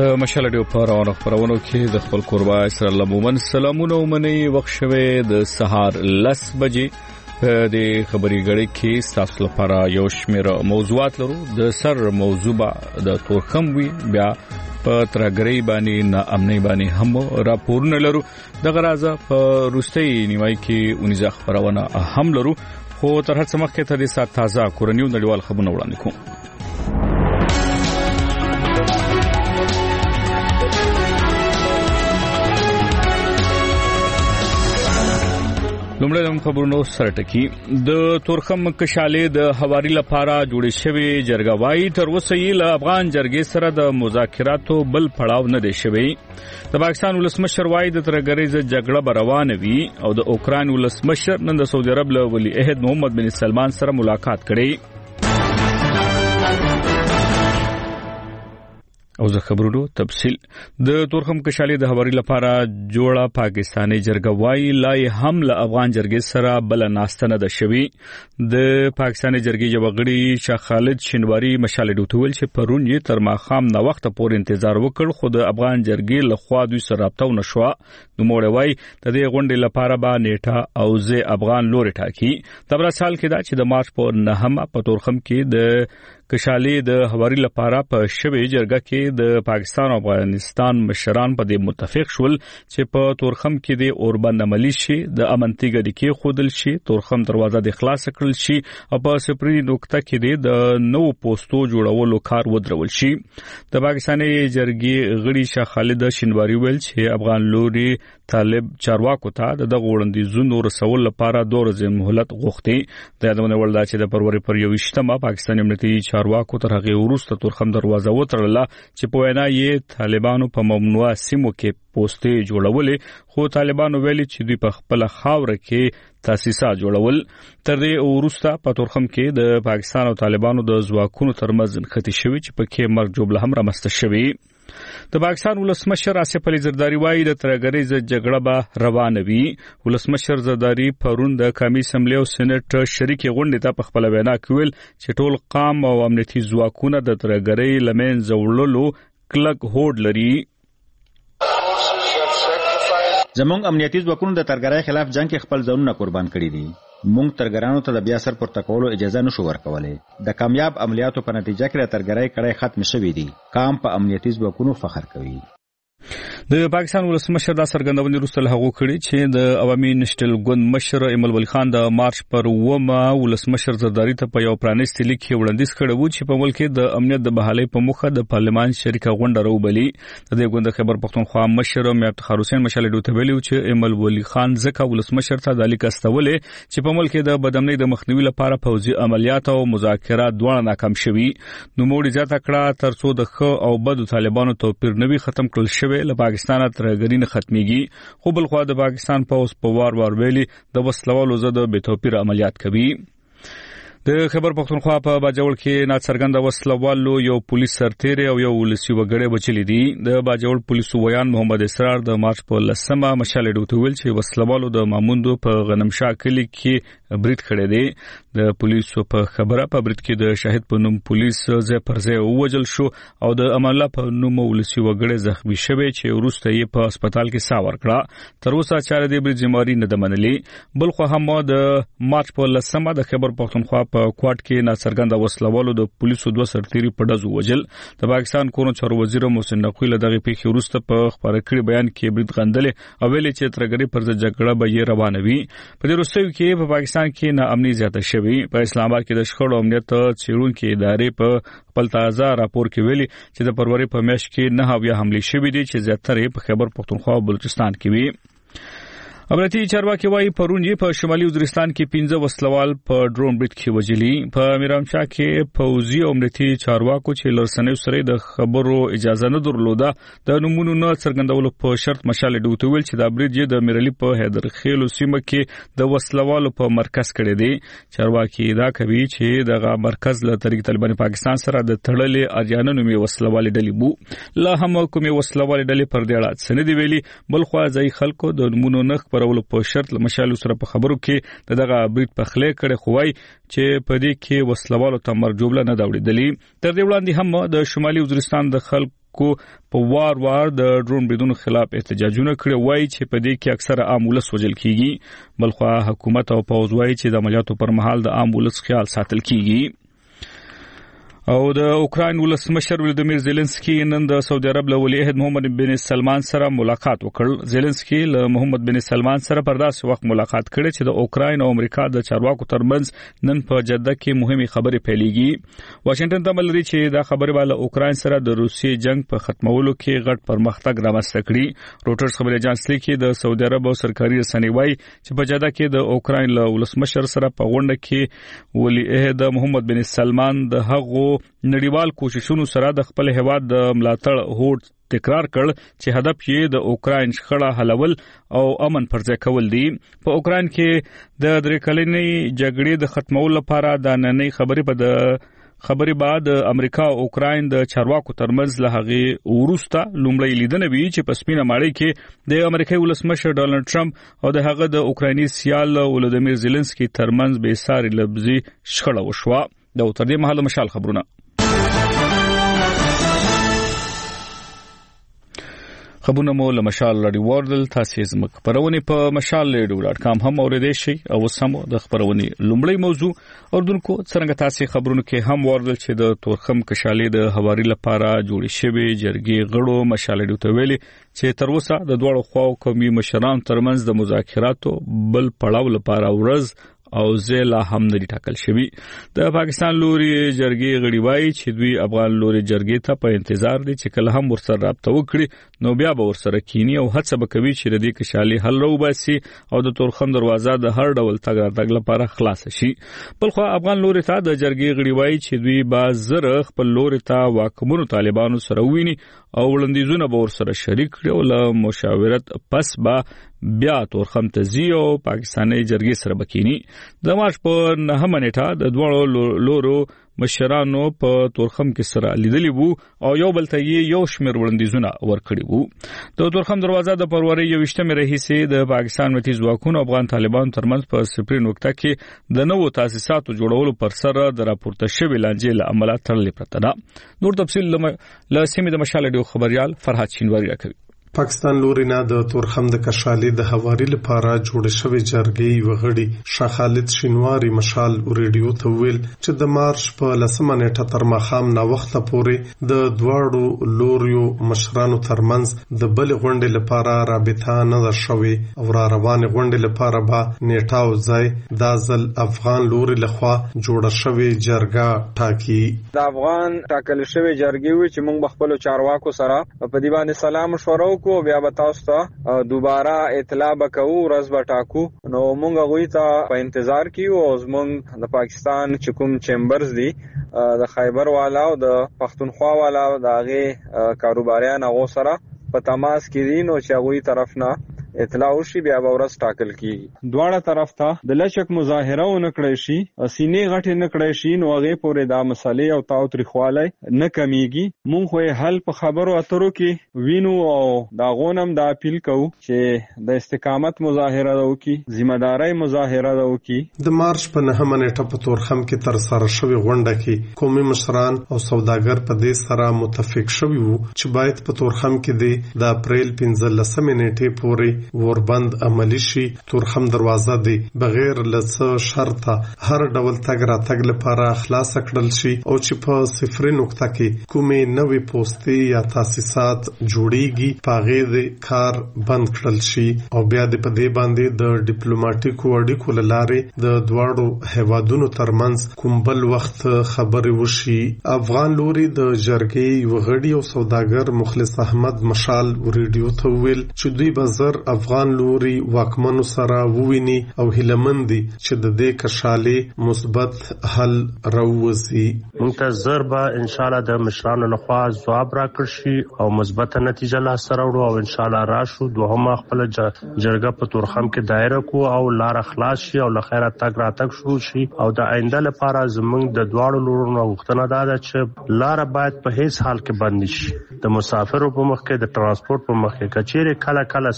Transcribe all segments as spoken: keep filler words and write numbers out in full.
د مشال ډیو په روانو خبرونو کې د خپل قربا سره لمومن سلامونه ومني وخت شوه د سهار لس بجې په دې خبري غړي کې تاسو لپاره یو شمېر موضوعات لرو. د سر موضوع د تورخم وی بیا په ترګری باندې نه امني باندې هم راپورونه لرو. د غرازه په روستي نیمای کې اونیزه خبرونه هم لرو. خو تر هڅه مخکې ته د سات تازه کورنیو نړیوال خبرونه وړاندې کوم. لومړی د خبرونو سره ټکی د تورخم کشاله د حواري لپاره جوړې شوی جرګوای تر اوسه یې له افغان جرګې سره د مذاکراتو بل پړاو نه دی شوی. د پاکستان ولسمشر وای د ترګریز جګړه روانه وي او د اوکران ولسمشر نن د سعودي عرب له ولی عہد محمد بن سلمان سره ملاقات کړي. او زه خبرونو تفصیل د تورخم کشاله د حواري لپاره جوړه پاکستاني جرګوای لای هم له افغان جرګې سره بل ناستنه د شوی. د پاکستاني جرګې یو غړي شاه خالد شینواری مشال ډوټول چې پرون یې تر ماخام نه وخت پورې انتظار وکړ خو د افغان جرګې له خوا دوی سره رابطه ونشو. نو موړ وای د دې غونډې لپاره به نیټه او زه افغان لوري ټاکی. تبر سال کې دا چې د مارچ په نهمه په تورخم کې د کشاله د حواري لپاره په شوی جرګه کې د پاکستان او افغانستان مشران په دې متفق شول چې په تورخم کې د اوربند عملی شي د امنتیګه د کې خودل شي تورخم دروازه د اخلاص کړل شي او په سپری نقطه کې د نو پوسټو جوړولو کار ودرول شي. د پاکستاني جرګې غړي شاه خالد شینواری ویل چې افغان لوري طالب چارواکو ته د غوړندیزونو رسول لپاره دوه ورځې مهلت غوښتي. د یادونه ولدا چې د فروری پر یوشتمه پاکستاني امنیتي چارواکو تر هغه وروسته تورخم دروازه وتړله چې په وینا یې طالبانو په ممنوع سیمو کې پوسټې جوړولې خو طالبانو ویلي چې دوی په خپل خاور کې تاسیسات جوړول. تر دې وروسته په تورخم کې د پاکستان او طالبانو د ځواکونو ترمنځ ختی شوی چې په کې مرګ جوړه هم رامسته شوی. د پاکستان ولسمشر آصف علي زرداری وایي د ترګریز جګړه به روانه وي. ولسمشر زرداری پرون د قومي اسمبلی او سېنات شریکي غونډې ته په خپل وینا کې ویل چې ټول قام او امنیتي ځواکونه د ترګری لمن زوړلو کلک هوډ لري. زمونږ امنیتي ځواکونو د ترګرای خلاف جنگ کې خپل ځانونه قربان کړي دي. مونږ ترګرانو ته د بیا سر پورته کولو اجازه نشو ورکولای. د کامیاب عملیاتو په نتیجه کې ترګرای کړای ختم شوی دي. قام په امنیتي ځواکونو فخر کوي. د پاکستان ولسمشر دا څرګندونه وروسته له هغه کړي چې د عوامي نشټل ګوند مشر ایمل ولی خان د مارچ پر ومه ولسمشر زرداری ته په یو پرانیستي لیک کې وړاندیز کړی و چې په ملک کې د امنیت د بحالۍ په مخه د پارلمان شریکه غونډه راوبلي. د دې غونډې خبر پښتونخوا مشر میا افتخار حسین مشال ډوته ویلو چې ایمل ولی خان ځکه ولسمشر ته د لیک استولې چې په ملک کې د بدامنۍ د مخنیوي لپاره پوځي عملیات او مذاکرات دواړه ناکام شوي. نو موړي ځاته کړه ترڅو د ښه او بد طالبانو توپیر نوي ختم کړل شوی له پاکستان ترګری نه ختميږي. خو بل خو د پاکستان پوز په وار وار ویلي د وسلوالو زده به توپیر عملیات کوي. د خبر پښتونخوا په باجوړ کې ناڅرګند وسلوالو یو پولیس سرتیر او یو ولسی وګړي بچلی دي. د باجوړ پولیسو ویان محمد اسرار د مارچ په لسمه مشال ډوته ویل چې وسلوالو د ماموندو په غنمشاه کلی کې برید کړی دی. د پولیسو په خبره په برید کې د شاهد په نوم پولیس ځای پر ځای ووجل شو او د امانله په نوم ولسی وګړي زخمی شوی چې وروسته یې په هسپتال کې سا ورکړه. تر اوسه چاره دی برید ذمہواری نه د منلي. بل خو هم د مارچ په لسمه د خبر پښتونخوا په کوټ کې ناڅرګند وسلوالو د پولیسو دوه سرتیري په ډزو وجل. د پاکستان کورن چارو وزیر محسن نقوی له دغه پیښې وروسته په خبره کړي بیان کې برید غندلې او ویلي چې ترګری پر ځای جګړه به یې روانه وي. په دې وروستیو کې په پاکستان کې نا امني زیاته شوی. په اسلام آباد کې د شخړو امنیت څېړونکو ادارې په خپل تازه راپور کې ویلي چې د فروری په میاشت کې نه اویا حملې شوې دي چې زیاتره په خیبر پختونخوا او بلوچستان کې وي. امنیتي چارواکي وایي پرون یې په شمالي وزیرستان کې پنځه وسلوال په ډرون برید کې وژلي. په میرامشاه کې پوځي او امنیتي چارواکو چې لرسنیو سره د خبرو اجازه نه درلوده د نمونو نه څرګندولو په شرط مشال ډوته ویل چې دا برید یې د میرلی په حیدرخیلو سیمه کې د وسلوالو په مرکز کړی دی. چارواکي دا کوي چې دغه مرکز له طریق طالبان پاکستان سره د تړلې اریانو نومي وسلوالې ډلې بو لا هم کومې وسلوالې ډلې پر دې اړه سند ویلي. بل خو ځای خلکو د نمونو نه ورولو په شرط مشال سره په خبرو کې دغه برید په خله کړي خوای چې په دې کې وسلوالو ته مرجوبله نه دا وړي. تر دې وړاندې هم د شمالي وزیرستان د خلک خلکو په وار وار د ډرون بریدونو خلاف احتجاجونه کړي وای چې په دې کې اکثره عام ولس وژل کیږي بلخو حکومت او پوځ وای چې د عملیاتو پر مهال د عام ولس خیال ساتل کیږي او د اوکراین ولسمشر ولادیمیر زيلنسکي نن د سعودي عرب له ولی عهد محمد بن سلمان سره ملاقات وکړ. زيلنسکي له محمد بن سلمان سره پر داسې وخت ملاقات کړي چې د اوکراین او امریکا د چارواکو ترمنځ نن په جده کې مهمه خبرې پیلېږي. واشنگټن تمه لري چې دا خبرې به له اوکراین سره د روسي جنگ په ختمولو کې غټ پرمختګ رامنځته کړي. روټرز خبري اژانس لیکي د سعودي عرب او سرکاري رسنۍ وايي چې په جده کې د اوکراین له ولسمشر سره په غونډه کې ولی عهد محمد بن سلمان د هغو نړیوال کوششونو سره د خپل هیواد د ملاتړ هوډ تکرار کړ چې هدف یې د اوکراین شخړه حلول او امن پرځای کول دي. په اوکراین کې د درې کلنې جګړې د ختمولو لپاره د نننۍ خبرې په د خبرې بعد امریکا او اوکراین د چارواکو ترمنځ له هغه وروسته لومړی لیدنه وی چې په سپینه ماړی کې د امریکایي ولسمشر ډونالد ټرمپ او د هغه د اوکرایني سیال ولادیمیر زيلنسکي ترمنځ به ساري لفظي شخړه وشوه. دا تر دې مهاله مشال خبرونه خبرونه مو له مشال رادیو وردل تاسو زموږ خبرونه په مشال رادیو ډاټ کام هم اوریدئ شئ او سم د خبرونه لومړی موضوع اردوونکو څنګه تاسو خبرونه کې هم وردل چې د تورخم کشالې د حواري لپاره جوړې شوی جرګې غړو مشال رادیو ته ویلي چې تر اوسه د دوه خواو قومي مشران ترمنځ د مذاکراتو بل پړاو لپاره ورځ او زیلا هم نه ټاکل شوی. د پاکستان لوري جرګې غړي وایي چې دوی افغان لوري جرګې ته په انتظار دي چې کله هم ورسره رابطه وکړي نو بیا به ورسره کینی او هڅه وکوي چې د دې کشالي حل راوباسي او د تورخم دروازه د هر ډول تګ راتګ لپاره خلاص شي. بلخو افغان لوري ته د جرګې غړي وایي چې دوی به زر خپل لوري ته واکمنو طالبانو سره ویني او وړاندیزونه به ورسره شریک کړي او له مشاورت پس به بیا تورخم ته ځي او پاکستاني جرګې سره بکینی. د مارچ په نهمه نیټه د دوه لورو مشرانو په تورخم کې سره لیدلی وو او یو بل ته یو شمیر وړاندیزونه ورکړي وو. د تورخم دروازه د فروری یوویشتمې راهیسې د پاکستان متي ځواکونو افغان طالبانو ترمنځ په سپرین وخت کې د نوو تاسیساتو جوړولو پر سر د راپورته شوی لانجې له امله تړلې پرته ده. نور تفصیل له سیمې د مشال ډیو خبريال فرحت شینواری راکوي. پاکستان لوري نه د تورخم د کشالې د حواري لپاره جوړ شوی جرګې وغړي شاه خالد شینواری مشال ریډیو ته ویل چې د مارچ په لسمه نیټه تر ماښام نا وخت پورې د دواړو لوریو مشرانو ترمنځ د بل غونډې لپاره رابطه نه ده شوې او را روانې غونډې لپاره به نیټه او ځای د ځل افغان لوري لخوا جوړ شوی جرګه ټاکي. د افغان ټاکل شوی جرګې وی چې موږ خپل چارواکو سره په دې باندې سلام مشوره کو بیا به تاسو ته دوباره اطلاع وکړو ورځ به ټاکو. نو موږ غوي ته په انتظار کیو او زموږ د پاکستان چې کوم چیمبرز دي د خیبر والا او د پښتونخوا والا د هغه کاروباریان هغه سره په تماس کې دي نو چې غوي طرف نه اطلاع وشي بیا به ورځ ټاکل کیږي. دواړه طرف ته د لچک مظاهره و نکړی شي سینې غټې نکړی شي نو هغه پورې دا مسالې او تاو تریخواله نه کمیږي. مونږ خو حل په خبرو اترو کې وینو او دا غونم دا اپیل کوو چې د استقامت مظاهره وکړي ذمہ داري مظاهره وکړي. د مارچ په نهمه نیټه په تورخم کې تر سره شوی غونډه کې قومي مشران او سوداګر په دې سره متفق شوي وو چې باید په تورخم کې د اپریل پنځلسمې نیټې پورې وربند عملی شي. تورخم دروازه دی بغیر لڅ شرطه هر ډول تګ را تګ لپاره خلاص کړل شي او چې په صفر نقطه کې کومې نوې پوسټي یا تاسیسات جوړیږي پاغې د کار بند کړل شي او بیا د پدې باندې د ډیپلوماټیکو اړیکو لارې د دواړو هیوادونو ترمنځ کوم بل وخت خبرې وشي. افغان لوري د جرګې وغړي او سوداګر مخلص احمد مشال ریډیو ته ویل چې دوی بازار افغان لوري واکمنو سره وویني او هیلمندي چې د دې کشالې مثبت حل راوځي. منتظر به ان شاء الله د مشرانو لخوا ځواب راکړ شي او مثبت نتیجه لا سره وړو او ان شاء الله راشو دوهم خپل جرګه په تورخم کې دایره کو او لار خلاص شي او لخيره تک را تک شروع شي او د آینده لپاره زمونږ د دواړو لورونو غوښتنه ده چې لار باید په هیڅ حال کې بند نشي. د مسافرو په مخ کې د ترانسپورت په مخ کې کچېره کله کله سستون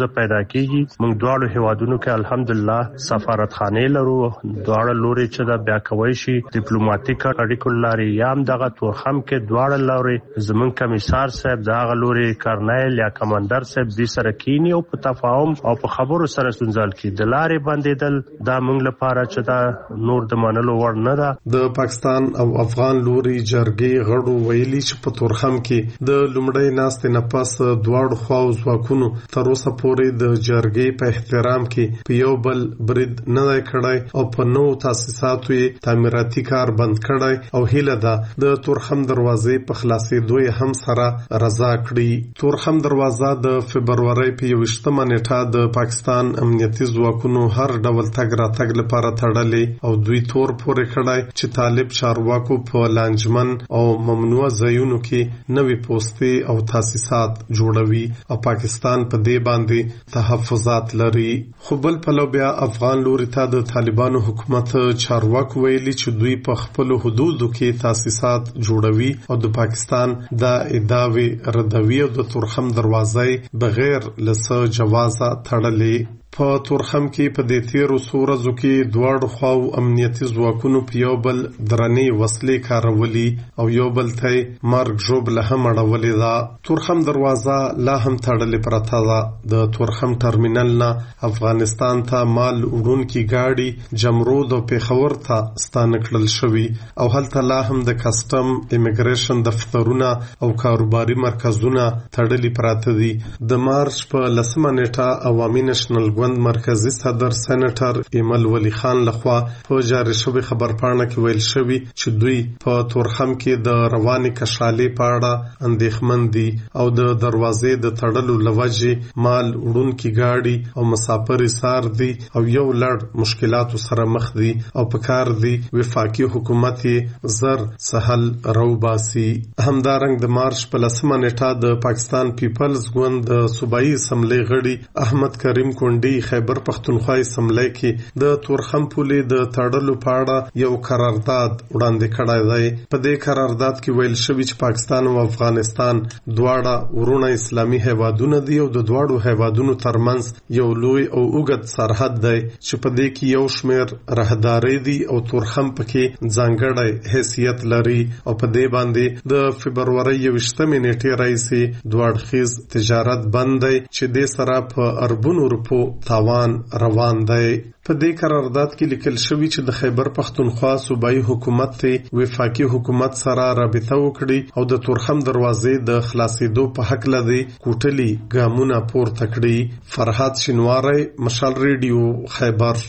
ستونزه پیدا کیږي. موږ دواړو هیوادونو کې الحمدلله سفارتخانه لرو، دواړه لوري چې دا بیا کوي شي ډیپلوماټیک اړیکو لري یا هم دغه تورخم کې دواړه لوري زمون کمیسار صاحب دغه لوري کرنیل یا کمانډر صاحب د سره کینی او په تفاهم او په خبرو سره سنجال کی د لارې بندیدل دا موږ لپاره چې دا نور د منلو وړ نه ده. د پاکستان او افغان لوري جرګې غړو ویلي چې په تورخم کې د لومړی ناستې نه پس دواړو خواو ځواکونو تر اوسه پورې د جرګې په احترام کې په یو بل برید نه دی کړی او په نو تاسیساتو یې تعمیراتي کار بند کړی او هیله ده د تورخم دروازې په خلاصېدو یې هم سره رضا کړي. تورخم دروازه د فبرورۍ په یوویشتمه نیټه د پاکستان امنیتي ځواکونو هر ډول تګ راتګ لپاره تړلې او دوی تور پورې کړی چې طالب چارواکو په لانجمن او ممنوع ځایونو کې نوي پوستې او تاسیسات جوړوي او پاکستان په دې باندې تحفظات لري. خو بل پلو بیا افغان لوري ته د طالبانو حکومت چارواکو ویلي چې دوی په خپل حدودو کې تاسیسات جوړوي او د پاکستان د ادعاوی ردوی او د تورخم دروازې بغیر لسه جوازه تړلې. په تورخم کې په دې تیرو څو ورځو کې دواړو خواو امنیتي ځواکونو په یو بل درنې وسلې کارولي او یو بل ته مرګ ژوبله هم اړولې ده. تورخم دروازه لا هم تړلې پرته ده. د تورخم ټرمینل نه افغانستان ته مال وړونکي ګاډي جمرود او پیښور ته ستانه کړل شوي او هلته لا هم د کسټم امیګریشن دفترونه او کاروباري مرکزونه تړلي پراته دي. د مارچ په لسمه نیټه عوامي نېشنل ګوند مرکزی صدر سېنیټر ایمل ولی خان لخوا په جاری شوی خبرپاڼه کې ویل شوی چې دوی په تورخم کې د رواني کشالې په اړه اندېښمن دي او د دروازې د تړلو لوجې مال وړونکي ګاډي او مسافر ایثار دي او یو لړ مشکلاتو سره مخ دي او په کار دي وفاقي حکومت زر سهل روباسي. همدارنګ د مارچ په لسمه نیټه د پاکستان پیپلز ګوند د صوبایي اسمبلی غړي احمد کریم کونډي خیبر پختونخوا اسمبلی کې د تورخم پولې د تړلو په اړه یو قرارداد وړاندې کړی دی. په دې قرارداد کې ویل شوی چې پاکستان او افغانستان دواړه ورونه اسلامي هیوادونه دي او د دواړو هیوادونو ترمنځ یو لوی او اوږد سرحد دی چې په دې کې یو شمېر راهدارۍ دي او تورخم پکې ځانګړی حیثیت لري او په دې باندې د فبرورۍ یوویشتمې نیټې راهیسې دواړخیز تجارت بند دی چې دې سره په اربونو روپو تاوان روان دی. په دې قرارداد کې لیکل شوی چې د خیبر پختونخوا صوبایي حکومت ته وفاقي حکومت سره رابطه وکړي او د تورخم دروازې د خلاصېدو په حق لدی کوټلي ګامونه پورته کړي. فرحات شینواری، مشال ریډیو، خیبر.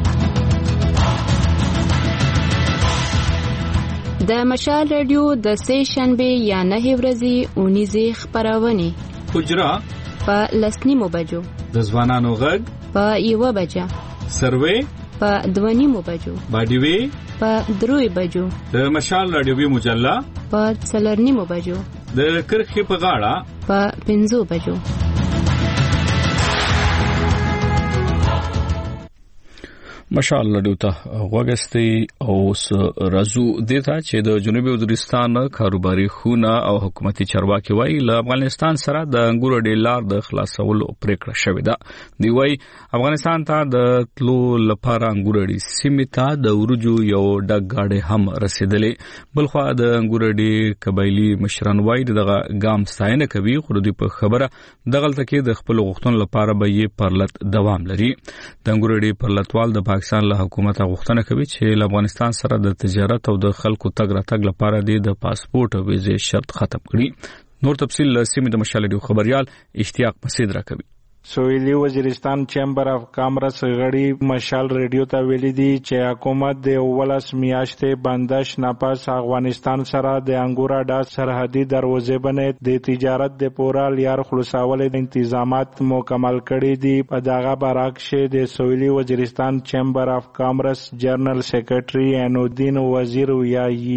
د مشال ریډیو د سې شنبه یا نه ورځې اونیزه خبرونه حجرا په لسنیمو بجو، د ځوانانو غږ په یوه بجه، سروې په دوه نیمو بجو، باډیوي په دروي بجو، د مشال رادیوي مجله په څلور نیمو بجو، د کرخې په غاړه په پنځو بجو. مشال رادیو ته غوږستي او رازو دیتا چې د جنوبي وزیرستان کاروباري خونه او حکومتي چارواکي وایي له افغانستان سره د انګورو ډیلار د خلاصولو پریکړه شوې ده. دی وایي افغانستان ته د تلو لپاره انګورو سیمې ته د ورجو یو ډک گاډي هم رسیدلې. بلخوا د انګورو قبایلی مشران وایي دغه ګام ستاینه کوي خو دوی په خبره دغلته کې د خپل غوښتنو لپاره به یې پرلط دوام لري. د انګورو پرلطوال د پاکستان له حکومت غوښتنه کوي چې له افغانستان سره د تجارت او د خلکو تګ راتګ لپاره د پاسپورت او ویزې شرط ختم کړي. نور تفصیل له سیمې د مشال ریډیو خبريال اشتیاق مسعود راکوي. سویلی وزیرستان چیمبر اف کامرس غړي مشال ریډیو ته ویلي دي چې حکومت د ولس میاشتې بندش ناپاس افغانستان سره د انګورا ډا سرحدي دروازې باندې د تجارت د پورا لیار خلاصول انتظامات مکمل کړي دي. په دغه برعکس د سویلی وزیرستان چیمبر اف کامرس جنرال سیکریټري انودین وزیر ویایي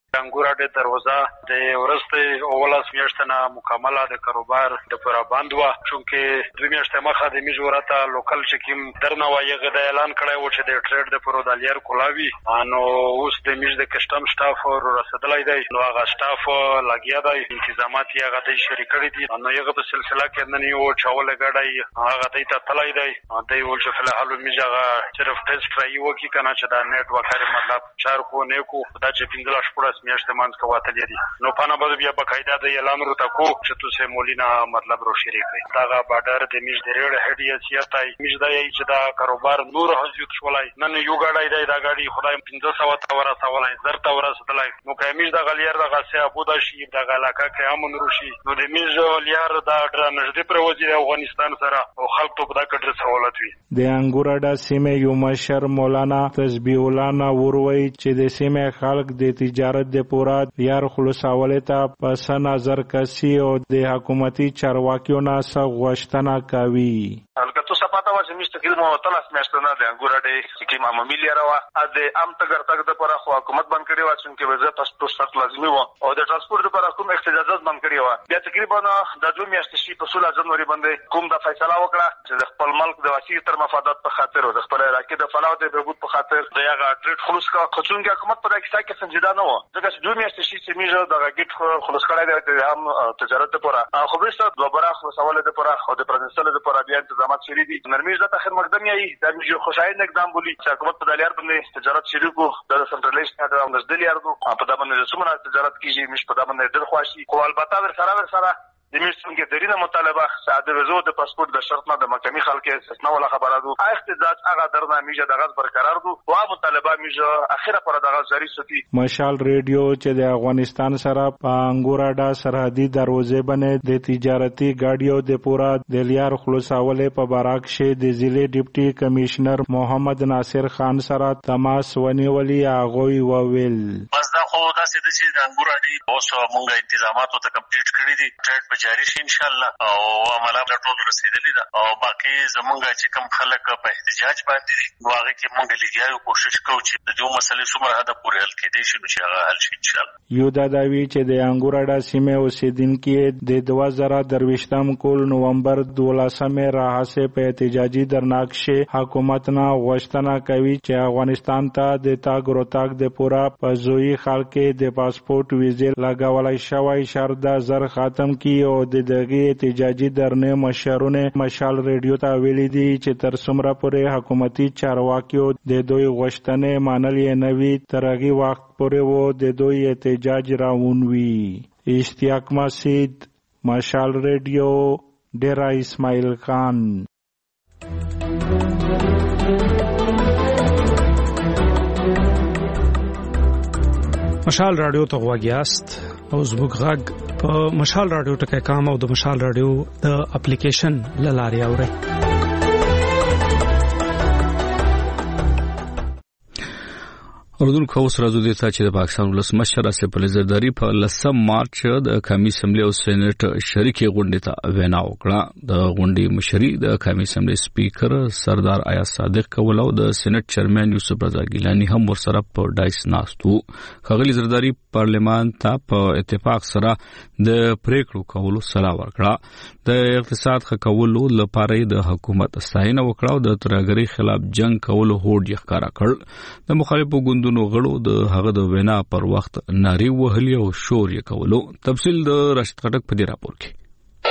انګور اډې دروازه د ورسته اولس میاشتنه مکمله د کاروبار د پر باندوا چونکه دوه میاشتې مخه د میجورتا لوکل چکیم درنه وایغه د اعلان کړی و چې د ټریډ د پرودالیر کولاوي نو اوس د میج د کسٹم سټاف رسیدلای دی نو هغه سټاف لګیا دی انتظامات یې هغه د شریکړي دي نو یغه په سلسله کې نن یو چاول غړای هغه د ته تلای دی د یو چې فلحال میج هغه صرف ټیسټ راي وکي کنه چې دا نیټ وکړي مطلب چار کو نه کو دا چې پنځه شپږ میاشتې مانځ کواتل دي نو پانا به بیا بقاعده د اعلان ورته کو چې تاسو مولینا مطلب رو شریکي دا بارډر د میج د ریړ هډیسیت ای میج د ای چې دا کاروبار نور حضرت شولای نن یو غړای دی دا غاډي خدای پنځه سو تاوره سوالای زر تاوره سدلای نو که میج د غلیر د غسه ابو د شي د علاقه کې امن روشي نو د میج لیار دا ډر نږدې پر وزیر افغانستان سره او خلک ته په دا کډر سہولت وي د انګورډا سیمه یو مشر مولانا تسبیح الله وروي چې د سیمه خلک د تجارت د پورا یار خلاصولې ته پس نظر کسي او د حکومتي چارواکیو نه غوښتنه کوي البته سپاته و چې مشته کېدو تلاس میاشتنه د انګورډې سکیم عمومي لیروا د ام تګر تګ د پر خو حکومت بند کړی و چې وزارت پاسپورت شرط لازمي و او د ترانسپورت لپاره کوم احتجاجات بند کړی و بیا تقریبا د دوه میاشتې شي په سوله جنوري باندې کوم د فیصله وکړه چې د خپل ملک د وسیع تر مفادات په خاطر او د خپل علاقې د فلاح د بهبود په خاطر د هغه ټریډ خلوص کا خصوصي حکومت په دغه کې سنجیده نه و ځکه چې دوه میاشتې شي چې میجو د غیټ خلوص کړی د هم تجارت لپاره خو به دوباره خلاصول لپاره او د پرنسل لپاره بیا تنظیمات شری دي نرمیز د اخر مقدم یې د میجو خوشاین اقدام بولی چې حکومت په دلیار باندې تجارت شریکو د سنټرلیزډ نه د نزدلیار دو په دا باندې څومره تجارت کیږي مش په دا باندې ډېر خواشي خو البته ور سره ور سره د میشتونکو درینه مطالبه ساده وزو د پاسپورت د شرط نه د محکمې خلک استثنا ولا خبره دو احتجاج هغه درنه میجه د غاز برقرار دو او مطالبه میجه اخیره پر د غاز جاری ستی مشال ریډیو چې د افغانستان سره په انګورډا سرحدي دروازې باندې د تجارتي گاډیو د پورا د لیار خلاصولې په باراک شه د ضلع ډیپټي کمشنر محمد ناصر خان سره تماس ونیولې اغوي وویل بس دا خو دا سده چې د انګورډي اوس موږ انتظامات ته کمپلیټ کړی دي ټریډ جاری شي ان شاء الله او عمله ټول رسیدلې ده او باقي زمونږ چې کم خلک په احتجاج باندې دي واغې کې مونږ لګیاو کوشش کوو چې د دې مسلې څومره حد پورې حل کېدې شي چې هغه حل شي ان شاء الله یو دا داوی چې د انګورډا سیمه اوسیدونکو د دوه زره درويشتم کول نومبر دولسمه راهسه په احتجاجي درناکشه حکومت نه غوښتنه کوي چې افغانستان ته د تاګ روتاګ د پورا پزوی خلک د پاسپورت ویزه لګولای شوی شرط زر ختم کی او د دغه احتجاجي درنه مشرونه مشال ریډیو ته ویلي دي چې تر څومره پورې حکومتي چارواکیو د دوی غوښتنې منلې نه وي تر هغه وخت پورې وو د دوی احتجاج راونوي اشتیاق مسعود مشال ریډیو ډیرا اسماعیل خان مشال رادیو ته غواګیاست او زموږ غږ په مشال رادیو ټکي کام او د مشال رادیو د اپلیکیشن لاري اوري اردن کوس راځو د تا چې د پاکستان ولسمشر اسف علي زرداری په لسم مارچ د قومي اسمبلی او سېنات شریکي غونډې ته وینا وکړه د غونډې مشري د قومي اسمبلی سپیکر سردار آیاز صادق کول او د سېنات چیرمن یوسف رضا ګیلانی هم ورسره په ډایس ناستو خغلی زرداری پارلمان ته په اتفاق سره د پریکړو کولو صلاح ورکړه د اقتصاد خکولو لپاره د حکومت ستاینه وکړه او د ترهګرۍ خلاف جنگ کولو هوډ یې ښکارا کړ د مخالفو ګوندونو غړو د هغه د وینا پر وخت ناری وهلی او شور یې کولو تفصیل د راشد خټک په دې راپور کې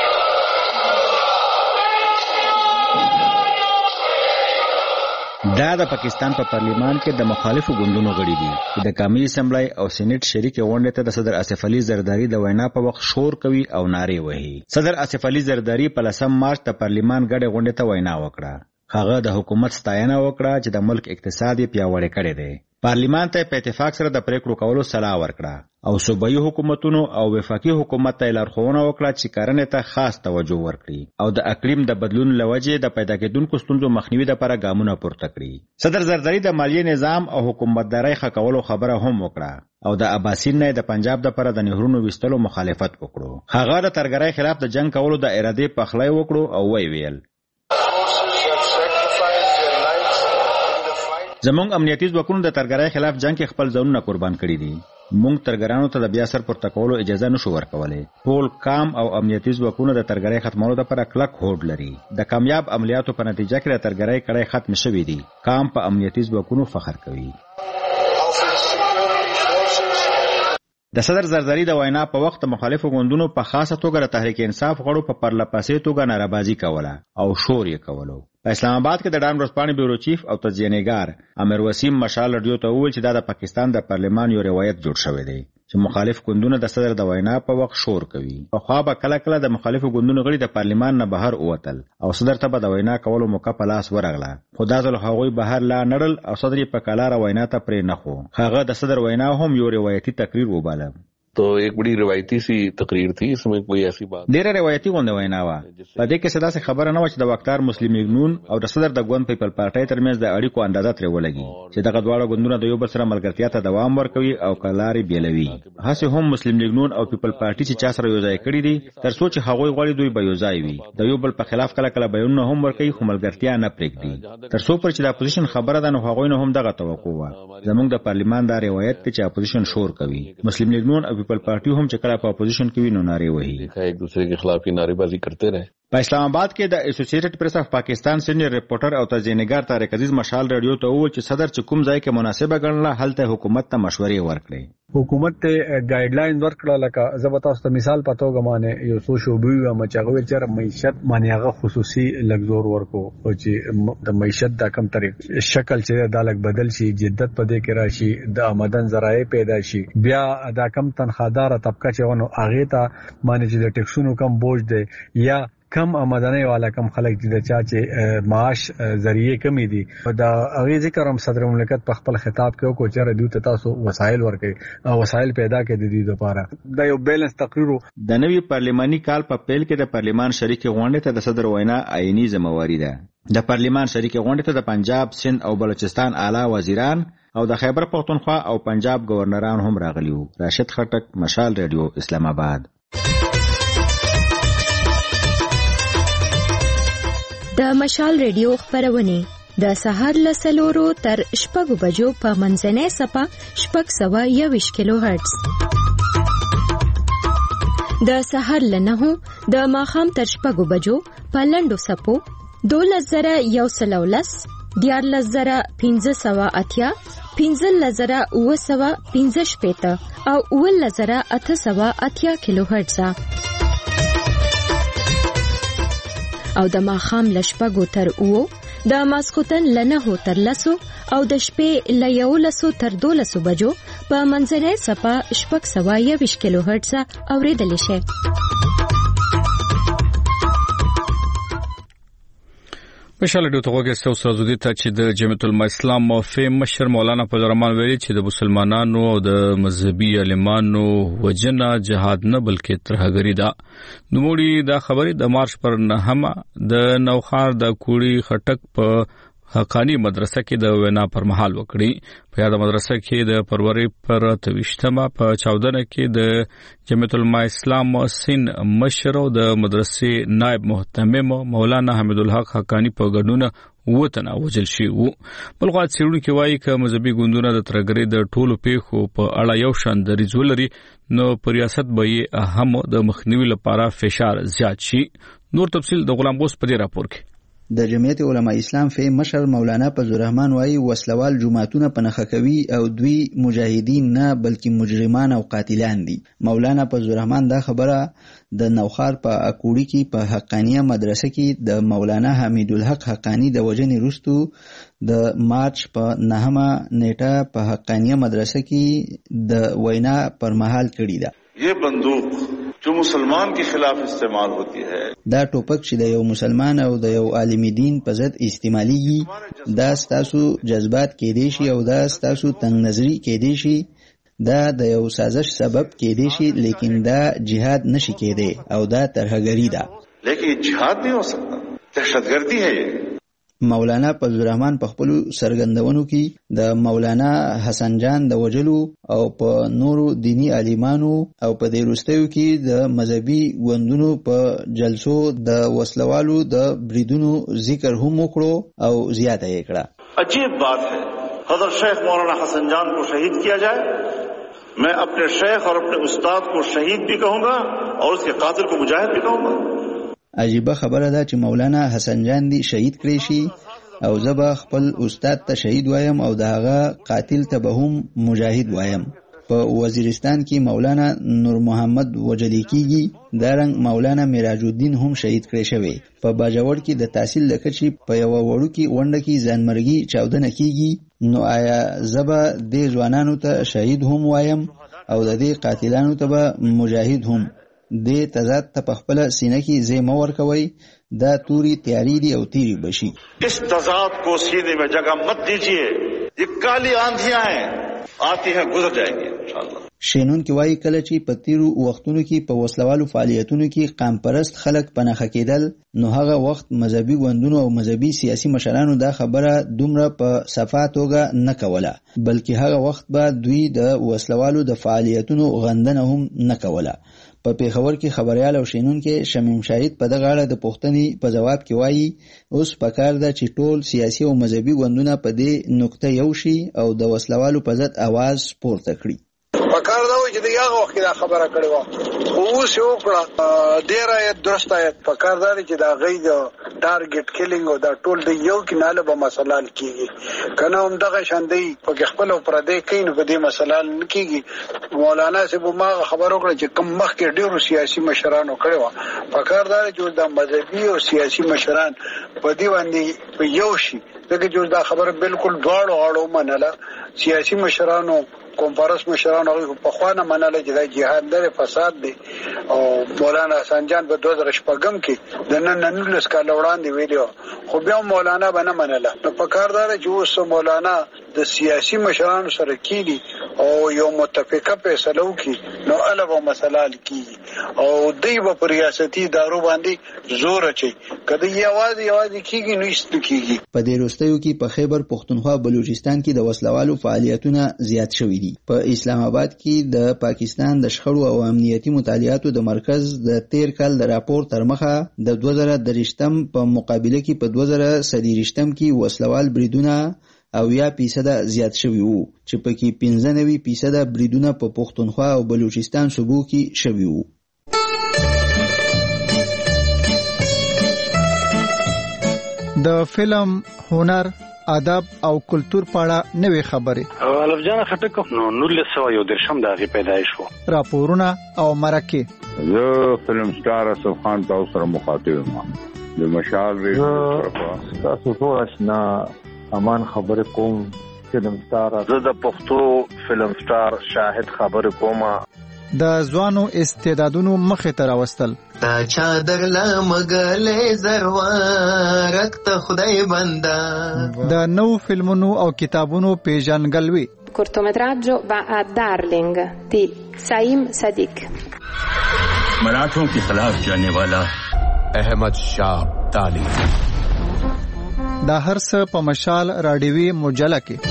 دا د پاکستان په پارلیمان کې د مخالفو ګوندونو غړي دي چې د قومي اسمبلی او سېنات شریکي غونډې ته د صدر اسف علي زرداری د وینا په وخت شور کوي او ناری وهي صدر اسف علي زرداری په لسم مارچ د پارلیمان غړي غونډې ته وینا وکړه هغه د حکومت ستاینه وکړه چې د ملک اقتصاد پیاوړی کړی دی پارلیمان ته په اتفاق سره د پریکړو کولو صلاح ورکړه او صوبایي حکومتونو او وفاقي حکومت ته لارښوونه وکړه چې کرنې ته خاص توجه ورکړي او د اقلیم د بدلون لوجې د پیدا کېدونکو ستونزو مخنیوي لپاره ګامونه پورته کړي صدر زرداری د مالیې نظام او حکومتدارۍ ښه کولو خبره هم وکړه او د اباسین نه د پنجاب لپاره د نهرونو وستلو مخالفت وکړو هغه د ترګرۍ خلاف د جنگ کولو د ارادې پخلی وکړو او وی ویل زمونږ امنیتي ځواکونو د ترګرۍ خلاف جنگ کې خپل ځانونه قربان کړي دي مونږ ترګرانو ته د بیا سر پورته کولو اجازه نشو ورکولای. ټول کام او امنیتي ځواکونه د ترګرۍ ختمولو لپاره کلک هوډ لري. د کامیاب عملیاتو په نتیجه کې د ترګرۍ کړۍ ختم شوې دي. کام په امنیتي ځواکونو فخر کوي. د صدر زرداری د وینا په وخت مخالفو ګوندونو په خاصه توګه د تحریک انصاف غړو په پرلپسې توګه نارابازي کوله او شور یې کولو. په اسلام آباد کې د ډان ورځپاڼې بیورو چیف او تجزیه‌نګار امیر وسیم مشال رادیو ته وویل چې دا د پاکستان د پارلمان یو روایت جوړ شوی دی چې مخالف ګوندونه د صدر د وینا په وخت شور کوي. په خوا به کله کله د مخالفو ګوندونو غړي د پارلمان نه بهر ووتل او صدر ته به د وینا کولو موقع په لاس ورغله، خو دا ځل هغوی بهر لا نړل او صدر یې په کلاره وینا ته پرې نه خو. هغه د صدر وینا هم یو روایتي تقریر وباله. तो एक बड़ी रिवायती सी तकरीर थी, इसमें कोई ऐसी बात ډیره روایتي غونډه وینا و. په دې کې صدا څه خبره نه و چې د وکتار مسلم لیگ نون او د صدر د ګوند پیپل پارټي ترمنځ د اړیکو اندازه ترې ولګي چې دغه دواړه ګوندونه د یو بل سره ملګرتیا ته دوام ورکوي او کلاري بیلوي. هڅه هم مسلم لیگ نون او پیپل پارټي چې چا سره یو ځای کړی دي تر څو چې هغوی غواړي دوی به یو ځای وي، د یو بل په خلاف کله کله بیانونه هم ورکوي خو ملګرتیا نه پرېږدي. تر څو پر چې د اپوزیشن خبره ده نو هغوی نه هم دغه توقع و. زموږ د پارلمان دا روایت ته چې اپوزیشن شور کوي، مسلم لیگ نون او پیپل پارټي هم چې په اپوزیشن کې وینو ناره وهي، ایک دوسرے کے خلاف نعرے بازی کرتے رہے. په اسلام آباد کې د اسوسییټډ پریس اف پاکستان سینیئر ریپورټر او تجزیه‌نګار طارق عزیز مشال رادیو ته وویل چې صدر چې کوم ځای کې مناسبه ګڼله هلته حکومت ته مشورې ورکړي. حکومت ته ګایډ لاین ورکړه، لکه زه به تاسو ته مثال په توګه باندې یو څو شوبې و مچغوي چې معیشت باندې هغه خصوصي لګزور ورکو او چې د معیشت د کم طریق شکل چې د الګ بدل شي، جدت په دې کې راشي، د آمدن ذرایع پیدا شي، بیا د کم تنخوادار طبقه چې ونه هغه ته باندې چې د ټیکسونو کم بوج دی یا کم آمدنی والا کم خلک دي د چا چې معاش ذریعہ کمی دي. دا هغه ذکر هم صدر مملکت په خپل خطاب کې کو چې ردیو ته تاسو وسایل ورکړي او وسایل پیدا کړي د دې لپاره. دا یو بیلنس تقریر د نوي پارلماني کال په پیل کې د پارلمان شریک غونډې ته د صدر وینا عیني ذمہواری ده. د پارلمان شریک غونډې ته د پنجاب، سند او بلوچستان اعلی وزیران او د خیبر پختونخوا او پنجاب گورنران هم راغلي وو. راشد خټک، مشال رادیو، اسلام آباد. د مشال ریډیو خبرونه د سهار له سلورو تر شپږو بجو په منځنۍ صفه شپږ سوه یوویشت کیلو هرتز، د سهار له نهو د ماښام تر شپږو بجو په لنډو صفو دولس زره یو سل او لس، دیارلس زره پنځه سوه اتیا، پنځلس زره اوه سوه پنځه شپېته او اوولس زره اته سوه اتیا کیلو هرتزه، او د ماښام له شپږو تر اوو، د ماسخوتن له نهو تر لسو او د شپې له یولسو تر دولسو بجو په منځنۍ صفه شپږ سوه یوویشت کیلو هرتزه اورېدلی شئ. مشال رادیو ته غوږی ستاسو سره زودي ته چې د جمعیت العلماء اسلام موفي مشر مولانا فضل الرحمن ویلي چې د مسلمانانو او د مذهبي عالمانو وجنه جهاد نه بلکې ترهګري ده. نوموړي دا خبرې د مارچ پر نهمه د نوخار د کوړی خټک په حقانی مدرسه کې د وینا پر مهال وکړي. په یاد مدرسه کې د فروری پر تویشتمه په چودنه کې د جمعیت العلماء اسلام سین مشر او د مدرسې نائب محتمم مولانا حمید الحق حقانی په ګډون وطن اوجل شي وو. بلغه څېړونکو وایي چې مذهبي ګوندونه د ترګری د ټولو پیښو په اړه یو شان دریځ ولري نو پر ریاست به یې اهم د مخنیوي لپاره فشار زیات شي. نور تفصیل د غلام غوث په دې راپور کې. د جمعیت علماء اسلام فی مشر مولانا فضل الرحمن وایي وسلوال جماعتونه په نخښه کوي او دوی مجاهدین نه بلکې مجرمان او قاتلان دي. مولانا فضل الرحمن دا خبره د نوخار په اکوړی کې په حقانیه مدرسه کې د مولانا حمید الحق حقانی د وجنې وروسته د مارچ په نهمه نیټه په حقانیه مدرسه کې د وینا پر مهال کړی ده. یہ بندوق جو مسلمان کے خلاف استعمال ہوتی ہے، دا ټوپک چې د یو مسلمان او د یو عالم دین په ضد استعمالیږي، دا ستاسو جذبات کېدی شي او دا ستاسو تنگ نظری کېدی شي، دا د یو سازش سبب کېدی شي، لیکن دا جهاد نشي کېدی او دا ترهګری ده. لیکن جهاد نہیں ہو سکتا، دہشتگردی ہے یہ. مولانا فضل الرحمن په خپل سرګندونو کې د مولانا حسن جان د وجلو او په نورو دینی عالمانو او په دې وروستیو کې د مذهبي ګوندونو په جلسو د وسلوالو د بریدونو ذکر هم وکړو او زیاته یې کړه. عجیب بات ہے، حضرت شیخ مولانا حسن جان کو شہید کیا جائے मैं अपने शेख और अपने उस्ताद को शहीद भी कहूंगा और उसके कातिल को मुजाहिद भी कहूंगा. عجیبه خبره ده چې مولانا حسن جان دی شهید کړی شي او زبا خپل استاد ته شهید وایم او داغه قاتل ته به هم مجاهد وایم. په وزیرستان کې مولانا نور محمد وجلی کیږي، دارنګ مولانا میراج الدین هم شهید کړی شوی. په باجوړ کې د تحصیل لکچې په یو وړو کې ونډه کې ځانمرګي چاودنه کیږي. نو آیا زبا د ځوانانو ته شهید هم وایم او د دې قاتلانو ته به مجاهد هم؟ د تضاد ته په خپل سینه کې ځای مه ورکوئ، دا توري تیاری دی او تیری بشي. اس تضاد کو سینے میں جگہ مت دیجیے، یہ کالی آندھیاں ہیں، آتی ہیں گزر جائیں گی انشاءاللہ. شینون کې وایي کله چې په تیرو وختونو کې په وسلوالو فعالیتونو کې قام پرست خلک پناخه کېدل، نو هغه وخت مذهبي ګوندونو او مذهبي سیاسي مشرانو دا خبره دومره په صفا توګه نه کوله، بلکې هغه وخت به دوی د وسلوالو د فعالیتونو غندنه هم نه کوله. په پیښور کې خبريال او شینون کې شمیم شاهد په دغه اړه د پوښتنې په جواب کې وایي اوس پکار ده چې ټول سیاسي او مذهبي ګوندونه په دې نقطه یو شي او د وسلوالو په ضد आवाज پورته کړي. پکار دا و چې دغه وخت دا خبره کړې و او اوس یو کړه ډیر ایت درست ایت پکار دا چې دا غي د ټارګټ کیلینګ او دا ټول د یو کې نه له مسله کیږي کنه هم دغه شاندې په خپل پر دې کین په دې مسله کیږي. مولانا صاحب ما خبرو کړ چې کم مخ کې ډیرو سیاسي مشرانو کړو پکار دا چې د مذهبي او سیاسي مشران په دې باندې یو شي دغه جو دا خبره بالکل دواړو اړو منله. سیاسي مشرانو کنفرانس مشرانو په خوانه منله چې دا جهاد لري فساد دی او مولانا حسن جان په دوه هزار شپږم کې د نن نن کال وړاندې ویلو خو بیا مولانا باندې منله. نو په کار دا چې اوس مولانا د سیاسي مشرانو سره کیږي او یو متفقه فیصله وکړي نو الوه مسله کیږي او دوی په ریاستي ادارو باندې زور اچي کله یوازې یوازې کیږي نو است کیږي. په دې وروستیو کې په خیبر پختونخوا بلوچستان کې د وسلوالو فعالیتونه زیات شوي دي. په اسلام آباد کې د پاکستان د شخړو او امنیتي مطالعاتو د مرکز د تیر کال د راپور تر مخه د دوه زره درشتم په مقابله کې په دوه زره سدیرشتم کې وسلوال بریدونه او یا فیصد زیات شوي وو چې پکې پنځه نوي فیصد بریدونه په پختونخوا او بلوچستان صوبو کې شوي وو. د فلم، هنر، ادب او کلچر په اړه نوې خبرې الف جان خټک نو نولس سوه یو درشم د هغې پیدایش و. راپورونه او مرکې زه فلم سټار اسف خان تاسو سره مخاطب یم د مشال ریډیو تاسو ټول آشنا امان خبر کوم فلم سټار. زه د پښتو فلم سټار شاهد خبر کوم. د ځوانو استعدادونو مخې ته راوستل تا چادر لمګلې زروارک ته خدای بندا د نو فلمونو او کتابونو پیژنګلوي. cortometraggio va a Darling di Saim Sadiq. मराठों के खिलाफ जाने वाला अहमद शाह अब्दाली. دا هر څه په مشال راډیوي مجله کې.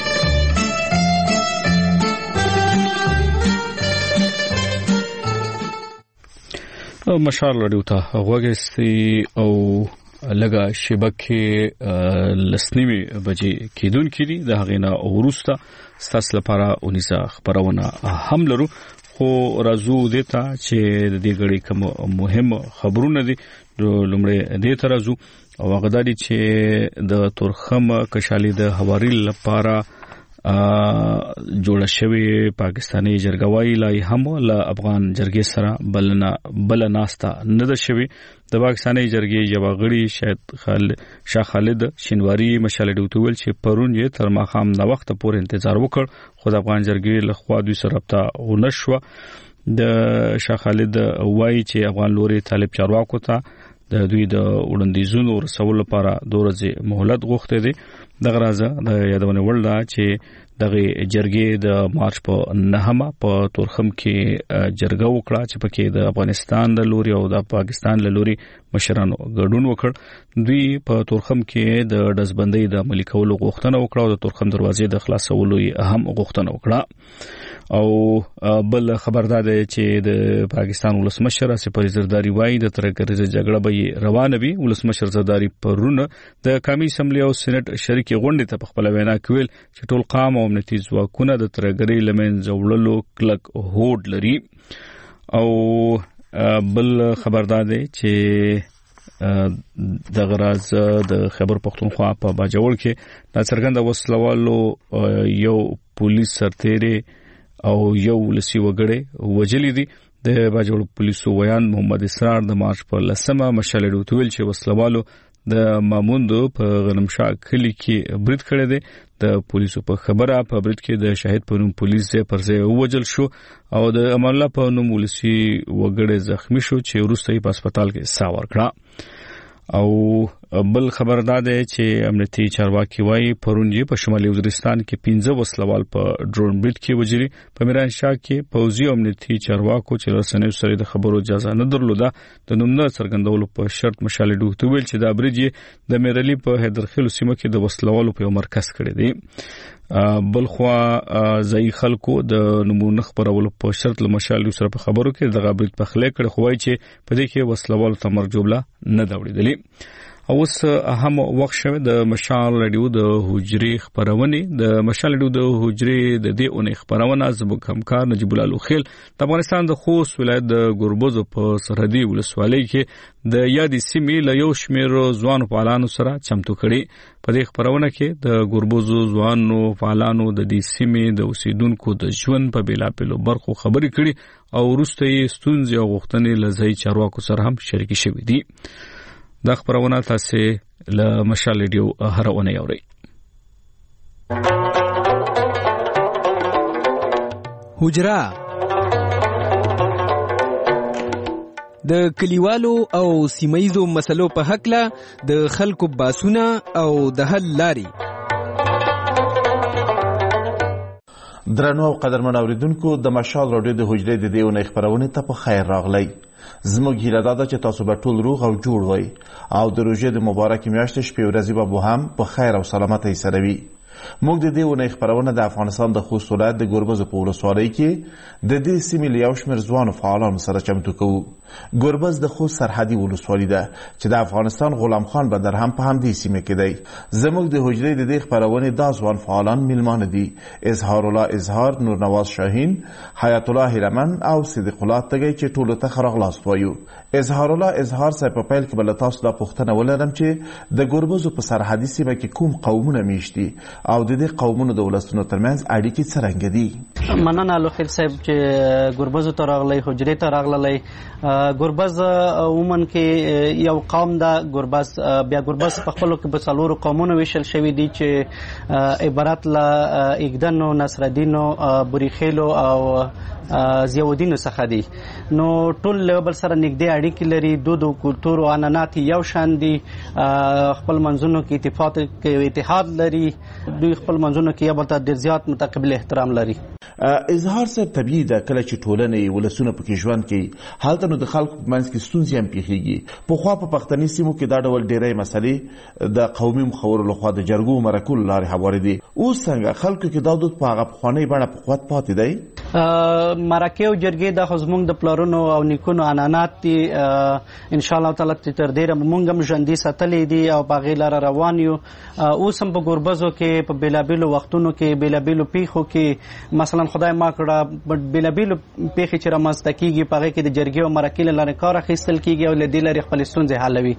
مشال رادیو ته غوږی او لګه شبکه لسنیمه بجې کېدون کړي د هغې نه وروسته ستاسو لپاره اونیزه خبرونه هم لرو خو راځو دې ته چې د دې غړي کوم مهم خبرونه دي لومړی دې ته راځو او هغه دا دي چې د تورخم کشالي د هواري لپاره جوړه شوی پاکستاني جرګوي لای هم له افغان جرګې سره بلنه بل ناستا نه ده شوی. د پاکستاني جرګې یو غړي شاید خالد شاه خالد شینواری مشال ډوتول چې پرون یې تر ماخام د وخت پورې انتظار وکړ خو د افغان جرګې له خوا دوی سره رابطه ونشوه. د شاه خالد وایي چې افغان لوري طالب چارواکو ته د دوی د وړاندیزونو رسول لپاره دوه ورځې مهلت غوښته دي. دغه راځه د یادونه ولدا چې دغه جرګې د مارچ په نهمه په تورخم کې جرګه وکړه چې پکې د افغانستان د لوري او د پاکستان له لوري مشرانو ګډون وکړ. دوی په تورخم کې د دزبندۍ د عملي کولو غوښتنه وکړه او د تورخم دروازې د خلاصولو هم غوښتنه وکړه. او بل خبردار دی چې د پاکستان ولسمشر اسف زرداری وایي د ترګریزه جګړه به روانه وي. ولسمشر زرداری پرونه د قومي اسمبلی او سېنات شریکي غونډې ته په خپل وینا کې ویل چې ټول قام او تمام امنیتي ځواکونه د ترهګرۍ له منځه وړلو کلک هوډ لري. او بل خبردار دی چې د غراز د خیبر پختونخوا په باجوړ کې د څرګند وسلوالو یو پولیس سرتیری او یو لسی وګړي وجلې دي. د باجوړ پولیسو ویان محمد اسرار د مارچ په لسمه مشال ډوتویل چې وسلوالو د ماموندو په غنمشاه کلی کې برید کړی دی. د پولیسو په خبره په برید کې د شهید په نوم پولیس پر ځای ووجل شو او د امان الله په نوم ولسی وګړي زخمی شو چې وروسته په هسپتال کې ساه ورکړه. او بل خبردار دی چې امنیتي چارواکي وایي پرونجي په شمالي وزیرستان کې پنځه وسلوال په ډرون برید کې وجري. په میران شاه کې پوځي امنیتي چارواکو چې رسنیو سره د خبرو اجازه نه درلوده د نوم نه څرګندولو په شرط مشال ډوته ویل چې دا برید د میرلی په حیدرخیل سیمه کې د وسلوالو په مرکز کړی دی. بلخوا ځای خلکو د نمونه خبرولو په شرط له مشال سره په خبرو کې د غبرید په خله کړ خوای چې په دې کې وسلوالو تمر جوړه نه دوړېدلی. او اوس اهم وخت شوه د مشال رادیو د حجري خبرونه د مشال رادیو د حجري د دې اونۍ خبرونه زموږ همکار نجیب الله لوخیل د افغانستان د خوست ولایت د ګوربز په سرحدي ولسوالۍ کې د یادې سیمې له یو شمېر ځوانو فعالانو سره چمتو کړي. په دې خبرونه کې د ګوربز ځوانو فعالانو د دې سیمې د اوسیدونکو د ژوند په بیلابېلو برخو خبرې کړي او وروسته یې ستونزې او غوښتنې له ځای چارواکو سره هم شریکې شوې دي. دا خبرونه تاسو له مشال ریډیو هر اونۍ اورئ. حجره د کلیوالو او سیمایزو مسلو په حق له د خلکو باسونه او د حل لاري. درنو او قدرمن اوریدونکو د مشال رادیو د حجره د دې اونۍ خبرونه ته په خیر راغلی. زموږ هیله دا ده چې تاسو به ټول روغ او جوړ وئ او د روژې د مبارکې میاشتې شپې ورځې به مو هم په خیر او سلامتۍ سره وي. موږ د دې اونۍ خبرونه د افغانستان د خوست ولایت د ګوربز په ولسوالۍ کې د دې سیمې له یو شمېر ځوانو فعالانو سره چمتو کوو. ګوربز د خوست سرحدي ولسوالي ده چې د افغانستان غلام خان بندر هم په همدې سیمه کې دی. زموږ د حجرې د دې خبرونې دا ځوان فعالان میلمانه دي: اظهار الله اظهار، نور نواز شاهین، حیات الله هیلمن او صدیق الله تګی چې ټولو ته ښه راغلاست وایو. اظهار الله اظهار صاحب په پیل کې به له تاسو دا پوښتنه ولرم چې د ګوربزو په سرحدي سیمه کې کوم قومونه میشتي او د دې قومونو د ولسونو ترمنځ اړیکې څرنګه دي؟ مننه لوخیل صاحب چې ګوربزو ته راغلی، حجرې ته راغلی. ګوربز عموما کې یو قوم ده ګوربز. بیا ګوربز په خپلو کې په څلورو قومونو ویشل شوي دي چې عبارت له اګدنو، نصرالدینو، بوریخیلو او ضیاءالدین څخه دي. نو ټول له بل سره نږدې اړیکې لري، دود او کلتور او عنعنات یو شان دي، خپل منځونو کې اتفاق کې اتحاد لري، دوی خپل منځونو کې یو بل ته ډېر زیات متقابل احترام لري. اظهار صاحب طبیعي ده کله چې ټولنې ولسونه پکې ژوند کوي هلته نو د خلکو په منځ کې ستونزې هم پیښیږي. پخوا په پښتني سیمو کې دا ډول ډېری مسلې د قومي مخورو لخوا د جرګو مرکو له لارې هوارې دي. اوس څنګه خلکو کې دا دود په هغه پخوانۍ بڼه په قوت پاتې دی؟ مرکې او جرګې د خو زموږ د پلارونو او نیکونو عنعنات دي. انشاءالله تعالی تر ډېره موږ هم ژوندي ساتلې دي او په هغې لاره روان یو. اوس هم په ګوربزو کې په بېلابېلو وختونو کې بېلابېلو پیښو کې مثلا خدای ما کړه بېلابېلو پیښې چې رامنځته کېږي په هغې کې د جرګې او مرکې له لارې کار اخیستل کېږي او له دې لارې خپلې ستونزې حلوي.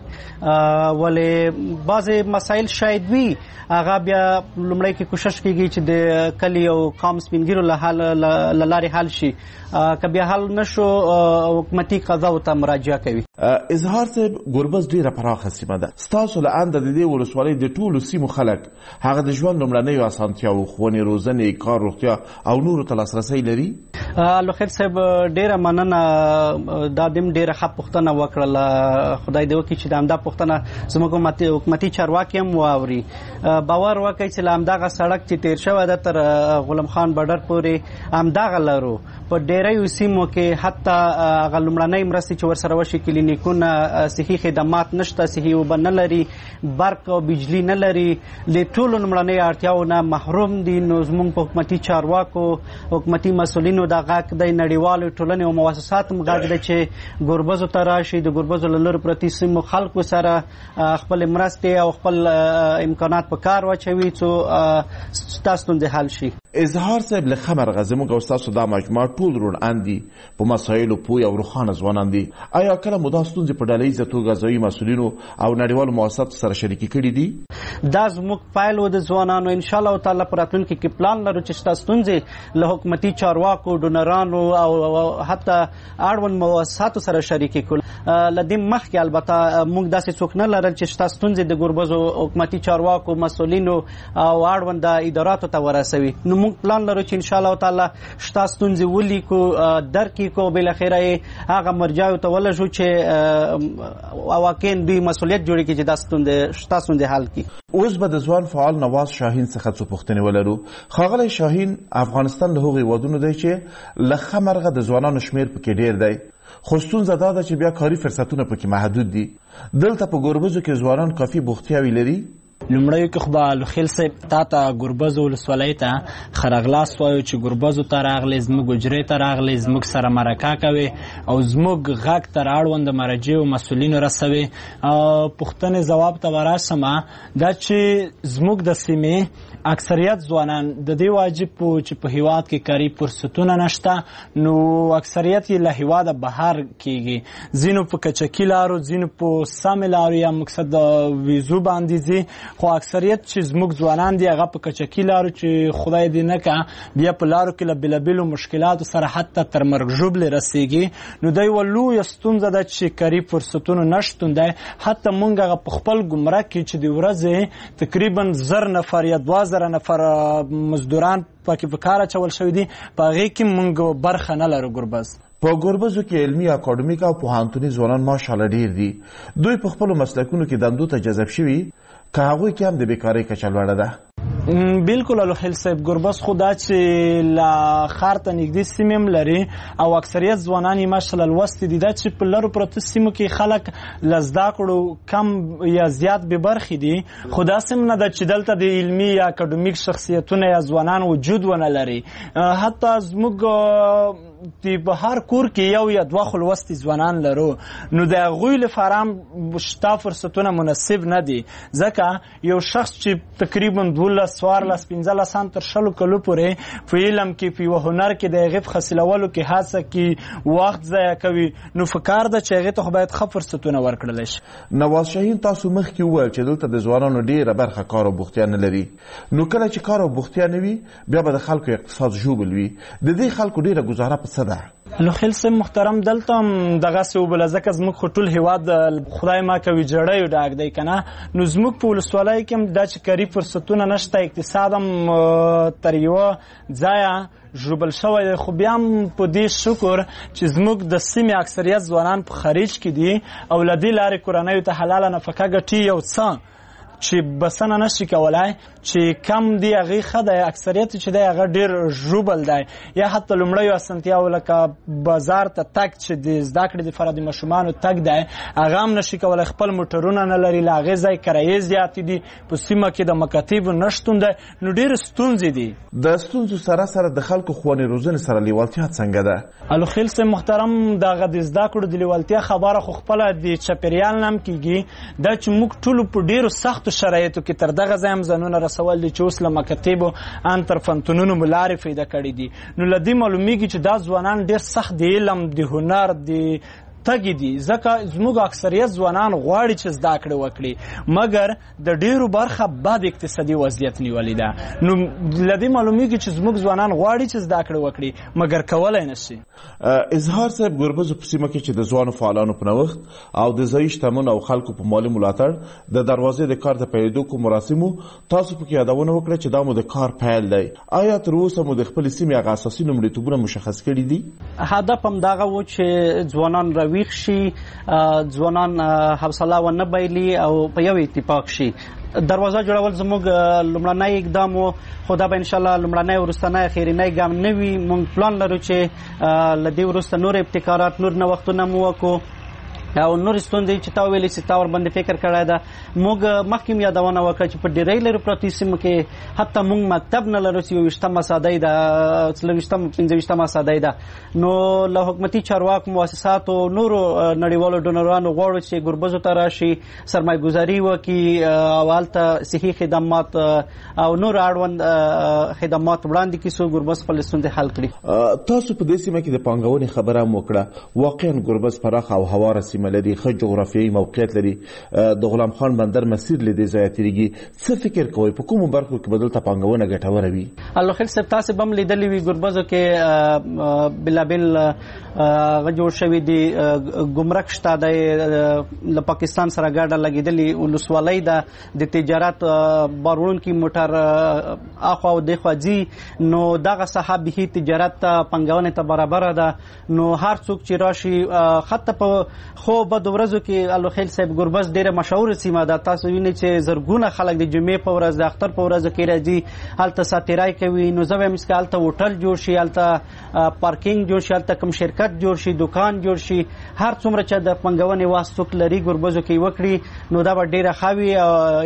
ولې بعضې مسایل شاید وي هغه بیا لومړی کې کوشش کېږي چې د کلي او قام سپین ږیرو له لارې حل شي. که بیا حل نشو حکومتي قضاو ته مراجعه کوي. اظهار صاحب ګوربز ډېره پراخه سیمه ده. ستاسو له انده د دې ولسوالۍ د ټولو سیمو خلک هغه د ژوند لومړنیو اسانتیاوو، ښوونې، روزنې، کار، روغتیا او نورو ته لاسرسی لري؟ لوخیل صاحب ډېره مننه. دا دم ډېره ښه پوښتنه وکړله. خدای دې وکړي چې د همدا پوښتنه زموږ حکومتي چارواکي هم واوري. باور وکړئ چې له همدغه سړک چې تېر شوی ده تر غلام خان بډر پورې همدغه لرو. په ډیریو سیمو کې حتی هغه لومړنۍ مرستې چې ورسره وشي کلینیکونه صحي خدمات نشته، صحي اوبه نه لري، برق او بجلی نه لري، له ټولو لومړنۍ اړتیاو نه محروم دي. نو زموږ په حکومتي چارواکو حکومتي مسؤلینو دا غږ دی، نړیوالو ټولنې او مؤسساتو هم غږ دی چې ګوربزو ته راشي، د ګوربزو له لرې پرتې سیمو خلکو سره خپل مرستې او خپل امکانات په کار واچوي څو ستا ستونزې حل شي. اظهار صاحب له خمرغه زموږ او ستاسو دا مجموعه ټول روڼ اندي په مسایلو پوه او روښانه ځوانان دي. آیا کله مو دا ستونزې په ډله ییزه توګه ځایي مسؤلینو او نړیوالو مؤسساتو سره شریکې کړي دي؟ دا زموږ پیل و د ځوانانو. انشاءالله تعالی په راتلونکي کې پلان لرو چې ستا ستونزې له حکومتي چارواکو، ډونرانو او حتی اړوند مؤسساتو سره شریکې کړو. له دې مخکې البته موږ داسې څوک نه لرل چې ستا ستونزې د ګوربزو حکومتي چارواکو، مسؤلینو او اړوند اداراتو ته ورسوي. نو موږ پلان لرو چې انشاءالله تعالی ستا ستونزې ولیکو، درکې کو، بالاخره یې هغه مرجعو ته ولږو چې واقعا دوی مسؤلیت جوړي کړي چې دا ستونزې ستا ستونزې حل کړي. اوس به د ځوان فعال نواز شاهین څخه څو پوښتنې ولرو. ښاغلی شاهین، افغانستان له هغو هیوادونو دی چې له خمرغه د ځوانانو شمیر پکې ډیر دی، خو ستونزه دا ده چې بیا کاري فرصتونه پکې محدود دي. دلته په ګوربزو کې ځوانان کافي بوختیاوي لري؟ لومړی کې خو به لوخیل صاحب تا ته ګوربزو ولسوالۍ ته ښه راغلاست وایو چې ګوربزو ته راغلی، زموږ حجرې ته راغلی، زموږ سره مرکه کوي او زموږ غږ تر اړوند مرجعو مسؤلینو رسوي. پوښتنې ځواب ته ورسم دا چې زموږ د سیمې اکثریت ځوانان د دې واجب وو چې په هیواد کې کاري فرصتونه نشته، نو اکثریت یې له هیواده بهر کیږي. ځینو په کچکي لارو، ځینو په سمې لارو یا مقصد د ویزو باندې ځي، خو اکثریت چې زموږ ځوانان دي هغه په کچکي لارو چې خدای دې نه کا بیا په لارو کې له بېلابېلو مشکلاتو سره حتی تر مرګ ژوبلې رسیږي. نو دا یوه لویه ستونزه ده چې کاري فرصتونو نشتون دی. حتی موږ هغه په خپل ګمرک کې چې د ورځې تقریبا زر نفر یا دوه زره نفر مزدوران پکې په کار اچول شوي دي، په هغې کې موږ برخه نه لرو. ګوربز په ګوربزو کې علمي، اکاډمیک او پوهنتوني ځوانان ماشاءالله ډیر دي. دوی په خپلو مسلکونو کې دندو ته جذب شوي، که هغوی کې هم د بیکارۍ کچه لوړه ده. بالکل الوخیل صاحب، ګوربز خو دا چې له ښار ته نږدې سیمې هم لري او اکثریت ځوانان یې ماشاءالله لوستي دي. دا چې په لرو پرتو سیمو کې خلک له زده کړو کم یا زیات بې برخې دي، خو داسې هم نه ده چې دلته د علمي یا اکاډمیک شخصیتونه یا ځوانان وجود ونه لري. حتی زموږ د بهر کور کې یو یا دوه خو لوستي ځوانان لرو، نو د هغوی لپاره هم شته فرصتونه مناسب نه دي. ځکه یو شخص چې تقریبا دولس، څوارلس، پنځلس تر شلو کلو پورې په علم کې، په یوه هنر کې د هغې په حاصلولو کې هڅه کوي، وخت ضایع کوي، نو پکار ده چې هغې ته خو باید ښه فرصتونه ورکړلی شي. نواز شاهین، تاسو مخکې وویل چې دلته د ځوانانو ډېره برخه کار او بوختیا نه لري. نو کله چې کار او بوختیا نه وي، بیا به د خلکو اقتصاد ژوبل وي. د دې خلکو ډېره ګزاره په څه ده؟ لوخیل صاحب محترم، دلته هم دغسې وبله، ځکه زموږ خو ټول هېواد خدای ما کوي جړیو ډک دی که نه. نو زموږ په ولسوالۍ کې هم دا چې کاري فرصتونه نشته، اقتصاد هم تر یوه ځایه ژوبل شوی دی. خو بیا هم په دې شکر چې زموږ د سیمې اکثریت ځوانان په خارج کې دي او له دې لارې کورنیو ته حلاله نفقه ګټي. یو څه چې بسنه نشي کولای چې کم دی هغې ښه دی، اکثریت چې دی هغه ډېر ژوبل دی. یا حتی لومړیو اسانتیاو لکه بازار ته تګ چې د زده کړې دپاره د ماشومانو تګ دی، هغه هم نشي کولای. خپل موټرونه نه لري، له هغې ځای کرایې زیاتې دي، په سیمه کې د مکاتبو نشتون دی، نو ډېرې ستونزې دي. د ستونزو سره سره د خلکو ښوونې روزنې سره لیوالتیا څنګه ده؟ الوخیل صاحب محترم، دغه د زده کړو د لیوالتیا خبره خو خپله د چاپېریال نه هم کېږي. دا چې موږ ټولو په ډېرو سختو شرایطو کې تر دغه ځای هم ځانونه رسول دي چې اوس له مکاتبو ان تر فنتونونو مو لارې پیدا کړي دي. نو له دې معلومیږي چې دا ځوانان ډېر سخت د علم، د هنر، د تګي دي. ځکه زموږ اکثریت ځوانان غواړي چې زده کړې وکړي، مګر د ډېرو برخه بد اقتصادي وضعیت نیولې ده. نو له دې معلومیږي چې زموږ ځوانان غواړي چې زده کړې وکړي، مګر کولی نه شي. اظهار صاحب، ګوربزو په سیمه کې چې د ځوانو فعالانو په نوښت او د ځایي شتمنو او خلکو په مالي ملاتړ د دروازې د کار د پیلېدو کوم مراسمو تاسو پکې یادونه وکړه چې دا مو د کار پیل دی. آیا تر اوسه مو د خپلې سیمې هغه اساسي لومړیتوبونه مشخص کړي دي؟ هدف همدغه و چې ځوانان راوي ویښ شي، ځوانان حوصله ونه بایلي او په یو اتفاق شي. دروازه جوړول زموږ لومړنی اقدام و، خو دا به انشاءالله لومړنی وروستنی اخرنی ګام نه وي. موږ پلان لرو چې له دې وروسته نور ابتکارات، نور نوښتونه مو وکړو او نور ستونزې چې تا ویلې چې تا ورباندې فکر کړی ده. موږ مخکې م یادونه وکړه چې په ډېری لرې پرتو سیمو کې حتی موږ مکتب نه لرو چې یو ویشتمه سادۍ ده، څلور ویشتمه پنځه ویشتمه سادۍ ده. نو له حکومتي چارواکو، مؤسساتو، نورو نړیوالو ډونرانو غواړو چې ګربزو ته راشي، سرمایه ګذاري وکړي او هلته صحي خدمات او نور اړوند خدمات وړاندې کړي څو ګربز خپلې ستونزې حل کړي. تاسو په دې سیمه کې د پانګونې خبره هم وکړه. واقعا ګربز پراخه او هواره سیمه لري، ښه جغرافیایي موقعیت لري. د غلام خان بندر مسیر له دې ځایه تېرېږي. څه فکر کوئ په کومو برخو کې به دلته پانګونه ګټوره وي؟ الله خیر صاحب، تاسې به هم لیدلي وي ګربزو کې بېلابېل هغه جوړ شوي دي. ګمرک شته دی، له پاکستان سره ګډه لګېدلې ولسوالۍ ده، د تجارت بار وړونکي موټر اخوا او دېخوا ځي. نو دغه ساحه بیخي تجارت ته، پانګونې ته برابره ده. نو هر څوک چې راشي، حتی په خو بد ورځو کې الوخیل صاحب ګربز ډیره مشهور سیمه ده. تاسو وینئ چې زرګونه خلک د جمعې په ورځ، د اختر په ورځ کې راځي، هلته ساتیرای کوي. نو زه وایم چې هلته هوټل جوړ شي، هلته پارکینګ جوړ شي، هلته کوم شرکت جوړ شي، دکان جوړ شي. هر څومره چې د پانګونې واس څوک لري ګربزو کې وکړي، نو دا به ډیره ښه وي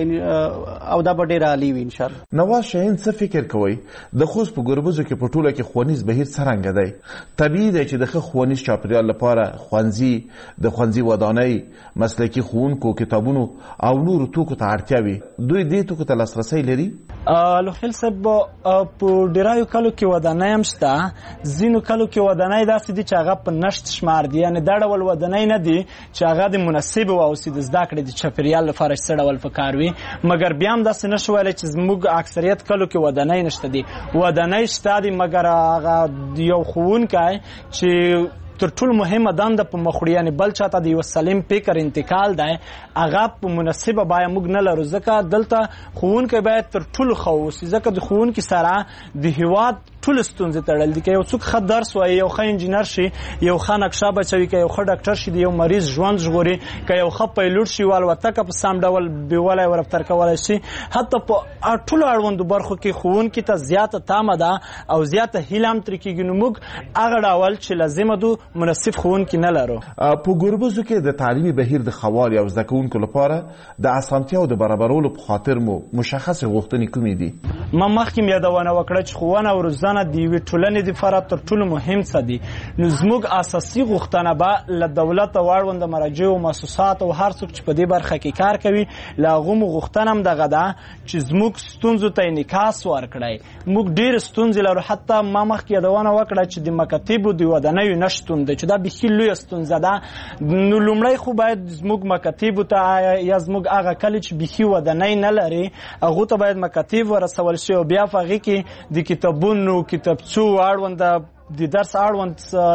او دا به ډیره عالي وي انشاءالله. نواز شاهین، څه فکر کوئ د خوست په ګربزو کې په ټوله کې ښوونیز بهیر څرنګه دی؟ طبیعي دی چې د ښه ښوونیز چاپیریال لپاره ښوونځي، د ښوونځي ودانۍ، مسلکي ښوونکو، کتابونو او نورو توکو ته اړتیا وي. دوی دې توکو ته لاسرسی لري؟ لوخیل صاحب، په ډیرایو کلو کې ودانۍ هم شته. ځینو کلو کې ودانۍ داسې دي چې هغه په نشت شمار دي، یعنې دا ډول ودانۍ نه دي چې هغه د مناسب واوسي د زده کړې د چاپیریال لپاره څه ډول پکار وي. مګر بیا هم داسې نشو ویلی چې زموږ اکثریت کلو کې ودانۍ نشته دي. ودانۍ شته دي، مګر هغه یو ښوونکی چې تر ټولو مهمه دنده په مخ وړي، یعنې بل چاته د یو سالم فکر انتقال دی، هغه په مناسبه بیه موږ نه لرو. ځکه دلته ښوونکی باید تر ټولو ښه واوسي، ځکه د ښوونکي سره د هېواد ټول ستونزې تړل دي. که یو څوک ښه درس وایي، یو ښه انجینر شي، یو ښه نقشه بچوي، که یو ښه ډاکټر شي، د یو مریض ژوند ژغوري، که یو ښه پیلوټ شي، والوتکه په سم ډول بیولی ورفتر کولی شي. حتی په ټولو اړوندو برخو کې ښوونکي ته زیاته تامه ده او زیاته هیله هم ترې کېږي. نو موږ هغه ډول چې لازمه ده مناسب ښوونکي نه لرو. په ګربزو کې د تعلیمي بهیر د ښه والي او زده کوونکو لپاره د اسانتیاو د برابرولو په خاطر مو مشخصې غوښتنې کومې دي؟ ما مخکې م یادونه وکړه چې ښوونه او روزنه د یوې ټولنې دپاره تر ټولو مهم څه دي. نو زموږ اساسي غوښتنه به له دولت او اړونده مراجعو او مؤسساتو او هر څوک چې په دې برخه کې کار کوي، له هغو مو غوښتنه هم دغه ده چې زموږ ستونزو ته انعکاس ورکړی. موږ ډېرې ستونزې لرو. حتی ما مخکې یادونه وکړه چې د مکاتبو د ودانیو نشتون دی، چې دا بیخي لویه ستونزه ده. نو لومړی خو باید زموږ مکاتبو ته یا زموږ هغه کلي چې بیخي ودانۍ نه لري، هغو ته باید مکاتب ورسول شي او بیا په هغې کې د کتابونو، کتابچو اړونده د درس اړوند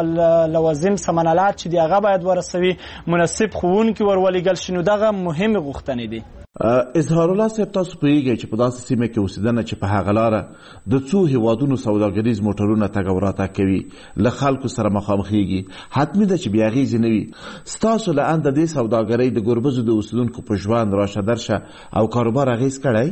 لوازم سمنالات چې دي هغه باید ورسوي، مناسب ښوونکي ورولېږل شي. نو دغه مهمې غوښتنې دي. اظهار الله صاحب، تاسو پوهیږئ چې په داسې سیمه کې اوسېدنه چې په هغه لاره د څو هیوادونو سوداګریز موټرونه تګ او راتګ کوي، له خلکو سره مخامخېږي، حتمي ده چې بې اغېزې نه وي. ستاسو له انده دې سوداګرۍ د ګربزو د اوسېدونکو په ژوند راشه درشه او کاروبار اغېز کړی؟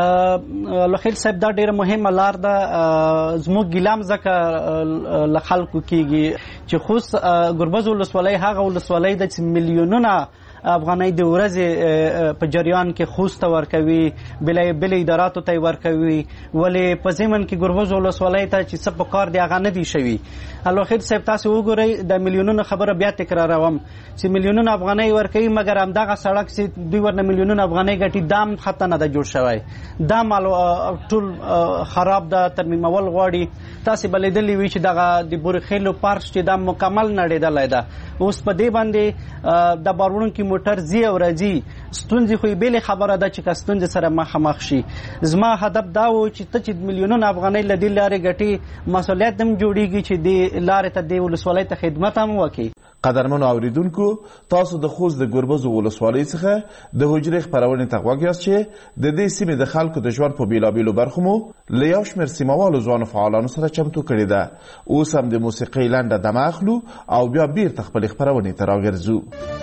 لخیل صاحب، دا ډېره مهمه لار ده. زموږ ګیلام ځکه له خلکو کېږي چې خوست ګربز ولسوالۍ هغه ولسوالۍ ده چې میلیونونه افغانۍ د ورځې په جریان کې خوست ته ورکوي، بلې اداراتو ته یې ورکوي، ولې په ضمن کې ګربز ولسوالۍ ته چې څه په کار دی هغه نه دي شوي. الوخیر صاحب، تاسو وګورئ، د میلیونونو خبره بیا تکراروم چې میلیونونه افغانۍ ورکوي، مګر همدغه سړک چې دوی ورنه میلیونونه افغانۍ ګټي دا هم حتی نه ده جوړ شوی. دا مال ټول خراب ده، ترمیمول غواړي. تاسې به لیدلي وي چې دغه د بورخیلو پارک چې دا مکمل نړېدلی ده. اوس په دې باندې د بار وړونکي موټر ځي او راځي. ستونزې خو یې بېلې خبره ده چې که ستونزې سره مخامخ شي. زما هدف دا و چې ته چې میلیونونه افغانۍ له دې لارې ګټي، مسؤلیت هم جوړېږي چې دې لارې ته دې ولسوالۍ ته خدمت هم وکړي. قدرمنو اوریدونکو تاسو د خوست د ګربز ولسوالۍ څخه د حجرې خپرونې ته غوږ یاست چې د دې سیمې د خلکو د ژوند په بیلابیلو برخو مو له یو شمېر سیمهوالو ځوانو فعالانو سره چمتو کړې ده. اوس هم د موسیقۍ لنډه دمه اخلو او بیا بیرته خپلې خپرونې ته راګرځو.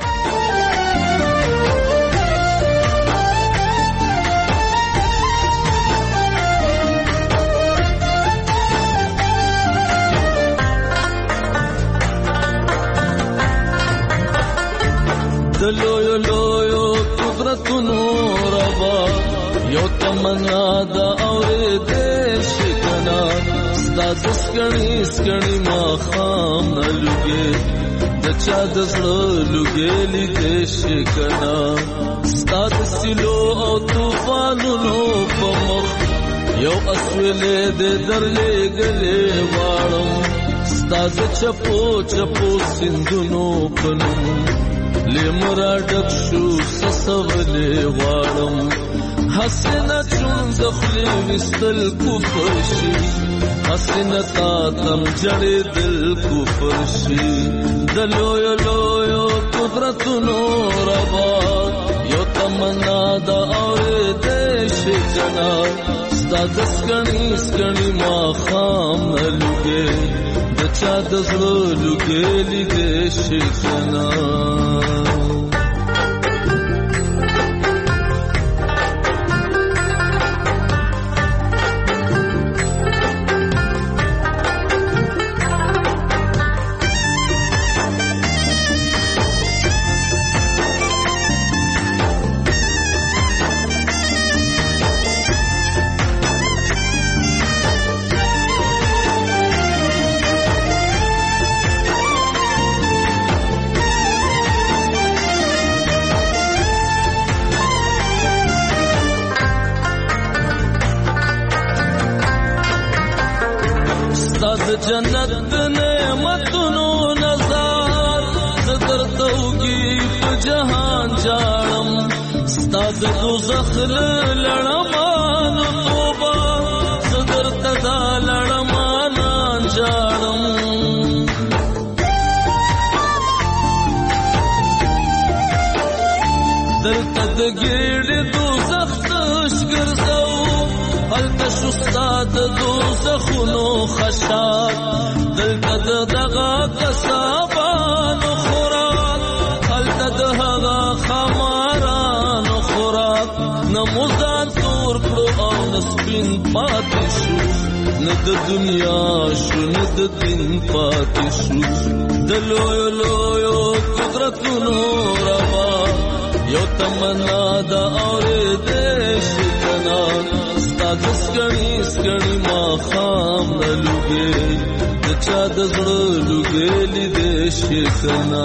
د لویو لویو قدرتونو ربا یو تمنا د اورېدې شي کنه ستا د سکڼي سکڼي ماښام نه لوګې د چا د زړه لوګې لیدې شي کنه ستا د سیلو او طوفانونو په مخ یو اسویلې د درلېږلې غواړم ستا د چپو چپو سیندونو په نوم لیمرا ډک شو سسولې غواړم حسنه چون د خولې وستل کفر شي حسنه تا تم جړې دل کفر شي د لویو لویو قدرتونو ربا یو تمنا د اورېدې شي کنه ستا د سکڼي سکڼي ماښام نه لوګې د چا د زړه لوګې لیدې شي کنه جنت نعمتونو نظر زدر توگی په جهان جاړم ستا د دوزخ لړمانو توبه زدر تدا لړمانان جاړم دلته د ګېډې دوزخ تش ګرځو هلته شو ستا د دوزخونو خشاک دلته د دغه کسابانو خوراک هلته د هغه خمارانو خوراک نه مو ځان تور کړو او نه سپین پاتې شو نه د دنیا شو نه د دین پاتې شو د لویو لویو قدرتونو ربا یو تمنا د اورېدې شي کنه د سکڼي سکڼي ماښام نه لوګې د چا د زړه لوګې لیدې شي کنه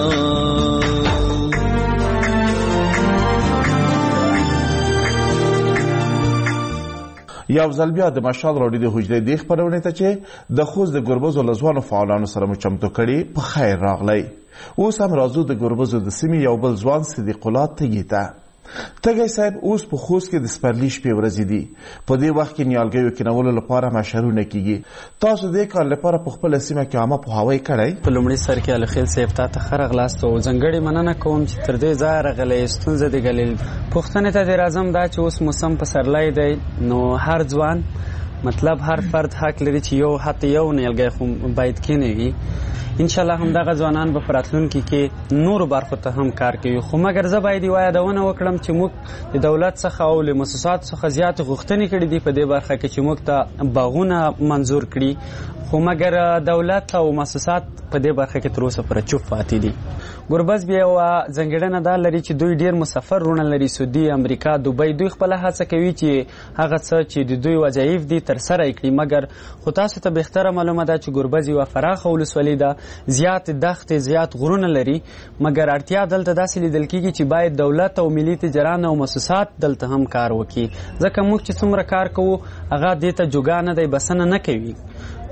یو ځل بیا د مشال راډیو د حجرې دې خپرونې ته چې د خوست د ګربز ولسوالو فعالانو سره مو چمتو کړي په خیر راغلی. اوس هم راځو د ګربزو د سیمې یو بل ځوان صدیق الله تږي ته. تږی صاحب اوس په خوست کې د سپرلي شپې ورځې دي. په دې وخت کې نیالګیو کینولو لپاره مشرونه کیږي. تاسو دې کار لپاره په خپله سیمه کې عامه پوهاوی کړی؟ په لومړي سر کې الخیل صاحب تا ته ښه راغلاست او ځانګړې مننه کوم چې تر دې ځایه راغلی ستونزه دې ګلیل. پوښتنې ته دې راځم دا چې اوس موسم پسرلی دی نو هر ځوان مطلب هر فرد حق لري چې یو حتی یو نیالګی خو باید کینوي. انشاءالله همدغه ځوانان به په راتلونکي کې نورو برخو ته هم کار کوي. خو مګر زه باید یوه یادونه وکړم چې موږ د دولت څخه او له مؤسساتو څخه زیاتې غوښتنې کړي دي په دې برخه کې چې موږ ته باغونه منظور کړي خو مګر دولت او مؤسسات په دې برخه کې تر اوسه پورې چوپ پاتې دي. ګربز بیا یوه ځانګړنه دا لري چې دوی ډېر مسافر وروڼه لري سعودي امریکا دوبۍ. دوی خپله هڅه کوي چې هغه څه چې د دوی وظایف دي ترسره یې کړي مګر خو تاسو ته بهتره معلومه ده چې ګربز یوه پراخه ولسوالي ده زیات دښتې زیات غرونه لري مګر اړتیا دلته داسې لیدل کېږي چې باید دولت او ملي تجاران او مؤسسات دلته هم کار وکړي ځکه موږ چې څومره کار کوو هغه دې ته جوګا نه دی بسنه نه کوي.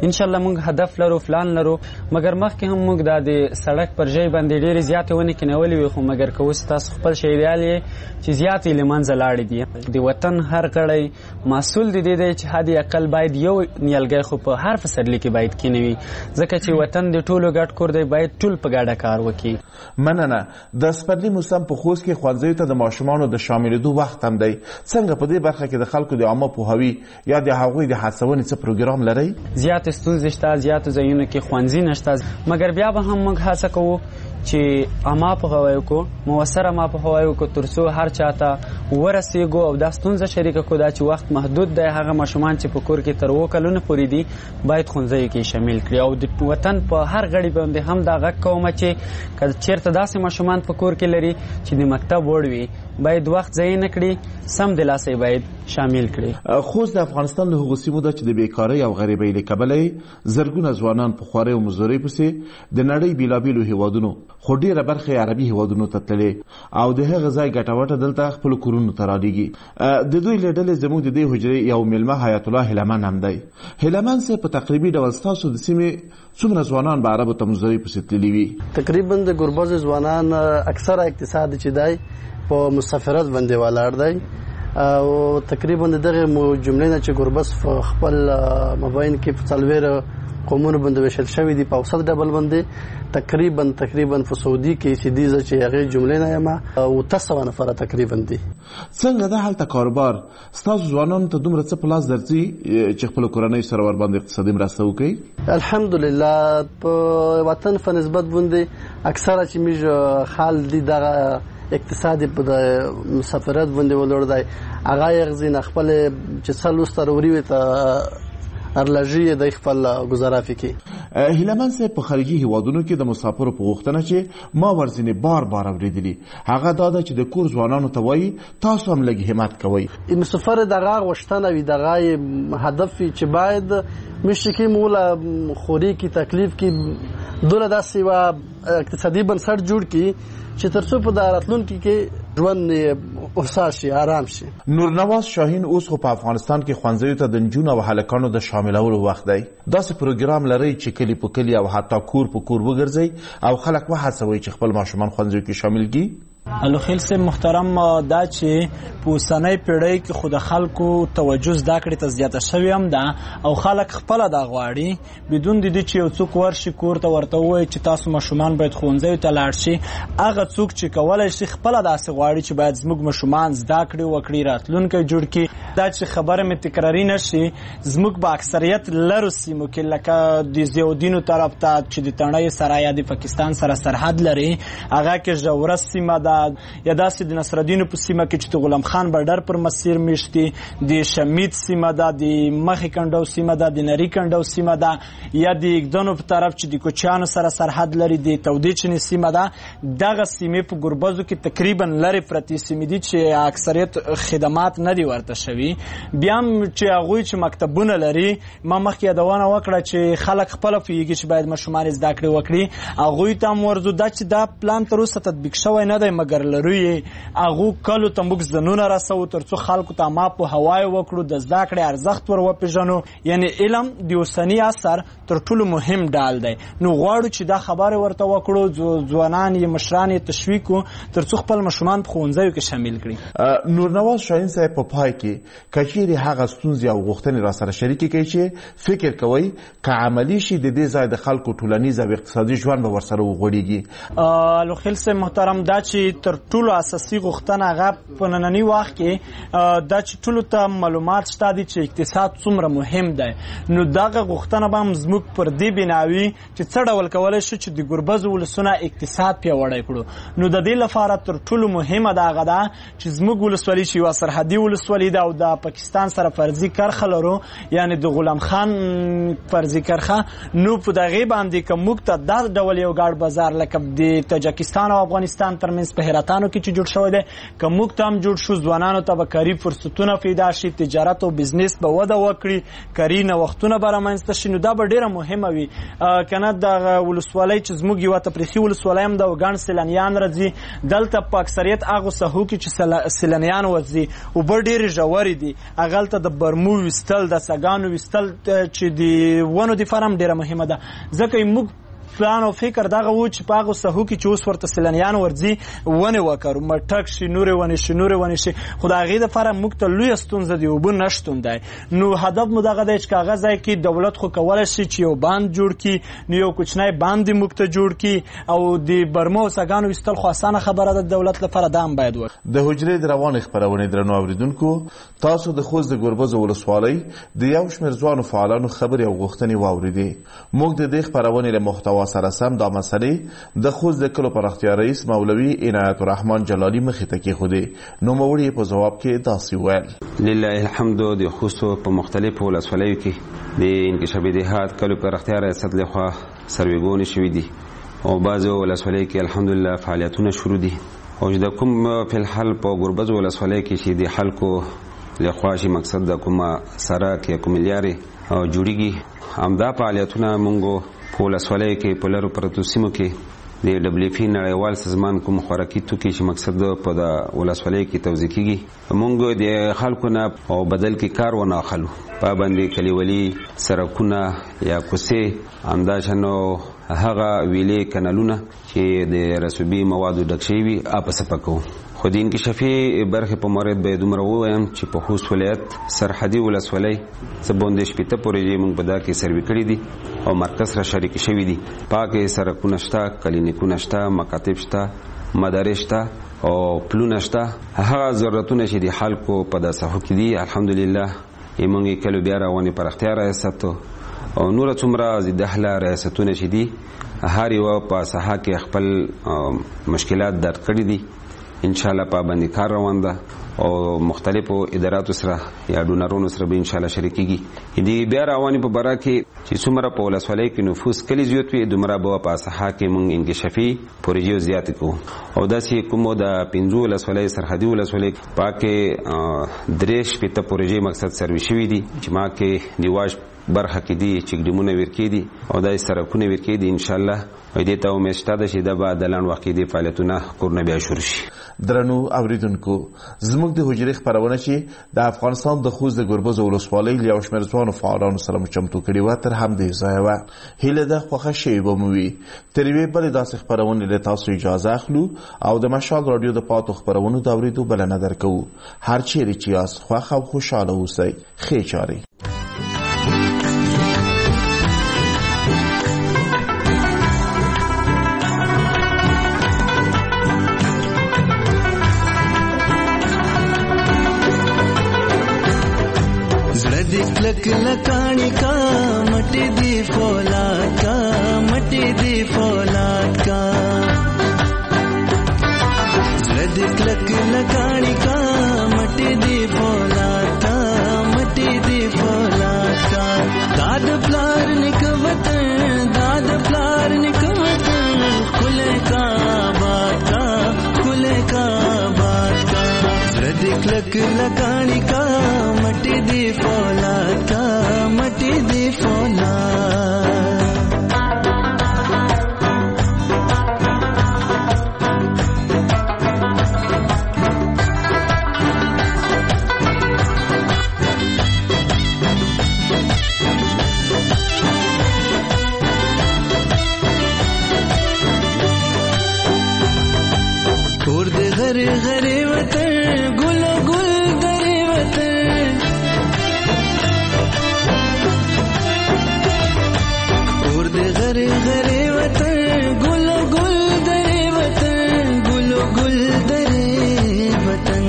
ان شاء الله موږ هدف لرو پلان لرو مګر مخکې هم موږ د سړک پر ځای باندې ډېرې زیاتې ونې کینولې وي خو مګر که اوس تاسو خپل شهریال یې چې زیاتې له منځه لاړې دي د وطن هر غړی مسؤل د دې دی چې حد اقل باید یو نیالګی خو په هر فصلي کې باید کینوي ځکه چې وطن د ټولو ګډ کور دی باید ټول په ګډه کار وکړي. مننه. د سپرلي موسم په خوست کې ښوونځیو ته د ماشومانو د شاملېدو وخت هم دی. څنګه په دې برخه کې د خلکو د عامه پوهاوي یا د هغوی د هڅونې څه پروګرام لرئ؟ زیاتې ستونزې شته، زیاتو ځایونو کې ښوونځي نشته، مګر بیا به هم موږ هڅه کوو چې عامه پوهاوی وکړو، مؤثر عامه پوهاوی وکړو تر څو هر چاته ورسېږو او دا ستونزه شریکه کړو دا چې وخت محدود دی. هغه ماشومان چې په کور کې تر اووه کلونو پورې دي باید ښوونځیو کې شامل کړي او د وطن په هر غړي باندې هم دا غږ کوم چې که چېرته داسې ماشومان په کور کې لري چې د مکتب وړ وي باید وخت ضایع نه کړي، سم د لاسه باید شامل کړي. خوست د افغانستان له هغو سیمو ده چې د بیکارۍ او غریبۍ له کبله یې زرګونه ځوانان په خوارۍ او مزدورۍ پسې د نړۍ بېلابېلو هېوادونو خو ډېره برخه یې عربي هېوادونو ته تللې او د هغه ځای ګټه وټه دلته خپلو کورونو ته رالیږي. د دوی له ډلې زموږ د دې حجرې یو میلمه حیات الله هیلمن هم دی. هیلمن صاحب په تقریبي ډول ستاسو د سیمې څومره ځوانان به عربو ته مزدورۍ پسې تللي وي؟ تقریبا د ګربز ځوانان اکثره اقتصاد چې دی په مسافرت باندې ولاړ دی او تقریبا دغه جملې نه چې ګربز خپل مباین کې په څلوېښت قومونو باندې ویشل شوي دي په اوسط ډول باندې تقریبا تقریبا په سعودي کې چې دي چې هغې جملې نه یم اوته سوه نفره تقریبا دي. څنګه ده هلته کاروبار؟ ستاسو ځوانانو ته دومره څه په لاس درځي چې خپلو کورنیو سره ورباندې اقتصادي مرسته وکړي؟ الحمدلله په وطن په نسبت باندې اکثره چې موږ حال دي دغه اقتصادي په د مسافرت باندې ولور دی هغه یې خپل چې څلوېښت ضروري وي ته ارلاجی د خپل گزارافي کې. هیلمن صاحب په خارجي هیوادونو کې د مسافرو په غوښتنه چې ما ورځنې بار بار اوریدلی هغه دا ده چې د کور ځوانانو ته وایي تاسو هم لږ همت کوئ. مسافر دغه غوښتنه وي دغه هدف چې باید مشکې مولا خوري کې تکلیف کې دوله داسې یوه اقتصادي بنسټ جوړ کړي چې تر څو په راتلونکي کې ژوند اوسا شي، آرام شي. نورنواز شاهین اوس خو په افغانستان کې ښوونځیو ته د نجونو او هلکانو د شاملولو وخت دی. داسې پروګرام لرئ چې کلي په کلي او حتی کور په کور وګرځئ او خلک وهڅوئ چې خپل ماشومان ښوونځیو کې شامل کړي؟ الوخیل صاحب محترم، دا چې په اوسنۍ پیړۍ کې خو د خلکو توجه زده کړې ته زیاته شوې هم ده او خلک خپله دا غواړي بدون د دې چې یو څوک ورشي کور ته ورته ووایي چې تاسو ماشومان باید ښوونځیو ته لاړ شي. هغه څوک چې کولی شي خپله داسې غواړي چې باید زموږ ماشومان زده کړې وکړي، راتلونکی جوړ کړي. دا چې خبره مې تکراري نه شي، زموږ په اکثریت لرو سیمو کې لکه د ضیاءالدینو طرف ته چې د تڼۍ سره یا د پاکستان سره سرحد لري هغه کې ژوره سیمه ده، یا داسې د نصرالدینو په سیمه کې چې د غلام خان بډر پر مسیر میشتي، د شمید سیمه ده، د مخې کنډو سیمه ده، د نری کنډو سیمه ده، یا د اګدنو په طرف چې د کوچیانو سره سرحد لري د تودې چینې سیمه ده. دغه سیمې په ګربزو کې تقریبا لرې پرتې سیمې دي چې اکثریت خدمات نه دي ورته شوي. بیا هم چې هغوی چې مکتبونه لري، ما مخکې یادونه وکړه چې خلک خپله پوهېږي چې باید ماشومان زده کړې وکړي، هغوی ته هم ورځو. دا چې دا پلان تر اوسه تطبیق شوی نه دی مګر لرو یې هغو کلو ته موږ ځنونه رسوو تر څو خلکو ته ما پوهاوی وکړو، د زده کړې ارزښت ور وپېژنو. یعنې علم د اوسني عصر تر ټولو مهم ډال دی. نو غواړو چې دا خبرې ورته وکړو، ځوانان یې مشران یې تشویق کړو تر څو خپل ماشومان په ښوونځیو کې شامل کړي. نورنواز شاهین صاحب په پای کې که چیرې هغه ستونزې او غوښتنې راسره شریکې کوي چې فکر کوئ که عملي شي د دې ځای د خلکو ټولنیز او اقتصادي ژوند به ورسره وغوړېږي؟ الوخیل صاحب محترم، دا چې تر ټولو اساسي غوښتنه هغه په ننني وخت کې دا چې ټولو ته معلومات شته دي چې اقتصاد څومره مهم دی. نو دغه غوښتنه به هم زموږ پر دې بناوي چې څه ډول کولی شو چې د ګربزو ولسونه اقتصاد پیاوړی کړو. نو د دې لپاره تر ټولو مهمه دا هغه ده چې زموږ ولسوالي چې یوه سرحدي ولسوالي ده او د پاکستان سره فرضي کرښه لرو، یعنې د غلام خان فرضي کرښه، نو په دغې باندې که موږ ته دا ډول یو ګډ بازار لکه د تاجکستان او افغانستان ترمنځ په په هراتانو کې چې جوړ شوی دی که موږ ته هم جوړ شو ځوانانو ته به کاري فرصتونه پیدا شي تجارت او بزنس به وده وکړي کاري نوښتونه به رامنځته شي نو دا به ډېره مهمه وي که نه دغه ولسوالۍ چې زموږ یوه تفریحي ولسوالۍ هم ده او ګڼ سیلانیان راځي دلته په اکثریت هغو ساحو کې چې سیلانیان ورځي اوبه ډېرې ژورې دي هغلته د برمو ویستل د سګانو ویستل چې د ونو دپاره هم ډېره مهمه ده ځکه موږ پلان او فکر دغه و چې په هغو ساحو کې چې اوس ورته سیلانیان ورځي ونې وکرو مټک شي نورې ونې شي نورې ونې شي خو د هغې دپاره موږ ته لویه ستونزه د اوبه نشتون دی نو هدف مو دغه دی چې که هغه ځای کې دولت خو کولی شي چې یو باند جوړ کړي نو یو کوچنی باند دې موږ ته جوړ کړي او د برمو او سګانو ویستل خو اسانه خبره ده د دولت لپاره دا هم باید وکړي د حجرې د روانې خپرونې درنو اورېدونکو تاسو د خوست د ګربزو ولسوالۍ د یو شمېر ځوانو فعالانو خبرې او غوښتنې واورېدې موږ د دې خپرونې له محتوا سره سم دا مسلې د خوست د کلو پراختیا رئیس مولوي عنایت الرحمن جلالی مخې ته کېښودې نوموړي په ځواب کې داسې وویل لله الحمد د خوستو په مختلفو ولسوالیو کې د انکشافي دهات کلو پراختیا ریاست لخوا سروېګونې شوي دي او بعضو ولسوالیو کې الحمدلله فعالیتونه شروع دي او د کوم په الحال په ګربز ولسوالۍ کې چې د خلکو لخوا شي مقصد د کومه سړک یا کومې لارې جوړیږي همدا فعالیتونه مونږ په ولسوالیو کې په لرو پرتو سیمو کې د ډبلیو اف نړیوال سازمان کوم خوراکي توکي چې مقصد په د ولسوالیو کې توزیع کیږي مونږ د خلکو نه او بدل کې کار ونه اخلو پابندي کلیوالي سړکونه یا کوڅې همداشانو هغه ویلې کانالونه چې د رسوبي موادو ډک شوي وي هغه صفا کوو خو د انکشافي برخې په مورد به دومره ووایم چې په خوست ولایت سرحدي ولسوالۍ څه باندې شپېته پروژې موږ په دا کې سروې کړي دي او مرکز را شریک شوي دي پاکې سړکونه شته کلینیکونه شته مکاتب شته مدارس شته او پلونه شته هغه ضرورتونه چې د خلکو په دا ساحو کې دي الحمدلله یې موږ کلو بیا روانې پراختیا ریاست او نور څومره د دهله ریاستونه چې دي هر یو په ساحه کې خپل مشکلات درک کړي دي ان شاء الله پابندي کار روان ده او مختلفو اداراتو سره یا ډونرونو سره به ان شاء الله شریکيږي دي بیا رواني په برا کې چې څومره په ولسوالۍ کې نفوس کلی زیات وي دومره به په ساحه کې مونږ انکشافي پروژې زیات کوو او داسې کومو د پنځو ولسوالۍ سرحدي ولسوالۍ پاکه درېش پته پروژې مقصد سروي شوي دي چې ما کې دیواش برخه کې دي چې ګډمونه ورکې دي او د سرکونه ورکې دي ان شاء الله وې دې ته امید شته چې د بعد لاند وخت کې د فعالیتونه کورنه بیا شروع شي درنو اوریدونکو زموږ د حجرې خبرونه چې د افغانستان د خوست د ګربزو ولسوالۍ له یو شمېر ځوانو فعالانو سره مو چمتو کړي وه تر همدې ځایه وه هیله ده خوښه شوې به مو وي تر یوې بلې داسې خپرونې له تاسو اجازه اخلو او د مشال راډیو د پاتو خپرونو د اورېدو بلنه درکوو هر چیرې چې یاست خوښ او خوشحاله اوسئ ښې چارې लक लकानी का मटी दी फौलाद का मटी दी फौलाद का लक लक लकानी का मटी दी फौलाद का मटी दी फौलाद का दाद प्लार निकवत दाद प्लार निकवत खुले का बात का खुले का बात का लक लक लकानी का मटी दी फौलाद का मटी दी फौलाद और दे घरे घरे वतन गुलो गुल दरे वतन और दे घरे घरे वतन गुलो गुल दरे वतन गुलो गुल दरे वतन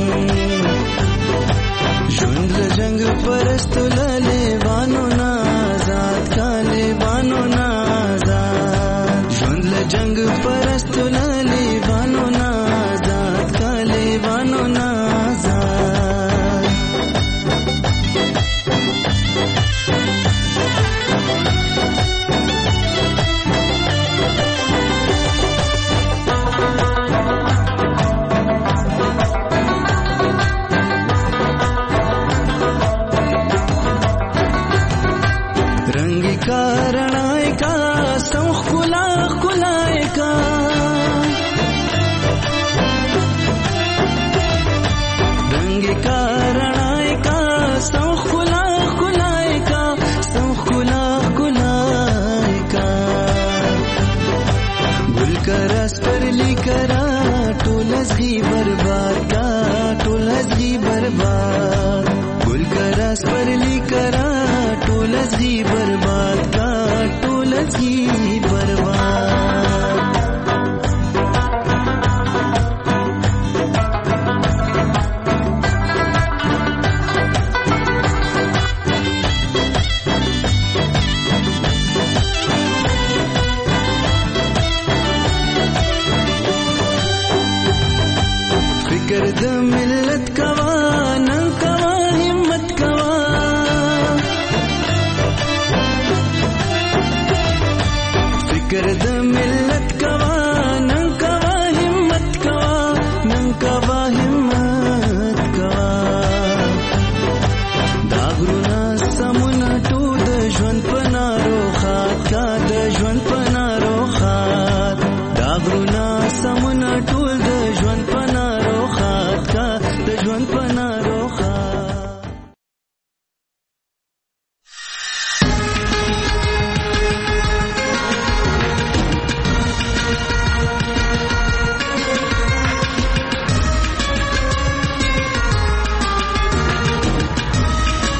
जुंद जंग परस्त लाले बानो ना आजाद काले बानो ना आजाद जुंद जंग परस्त लाले बानो ना बानो नाज़ाद कारणाए का सौख खुला खुलाए का रंग कारणाए का सौख खुला खुलाए का सौख खुला खुलाए का गुल का रस पर लिकरा टोल हज़गी बर्बाद का टोल हज़गी बर्बाद गुल का रस पर लिकरा टोल हज़गी बर्बाद का टोल हज़गी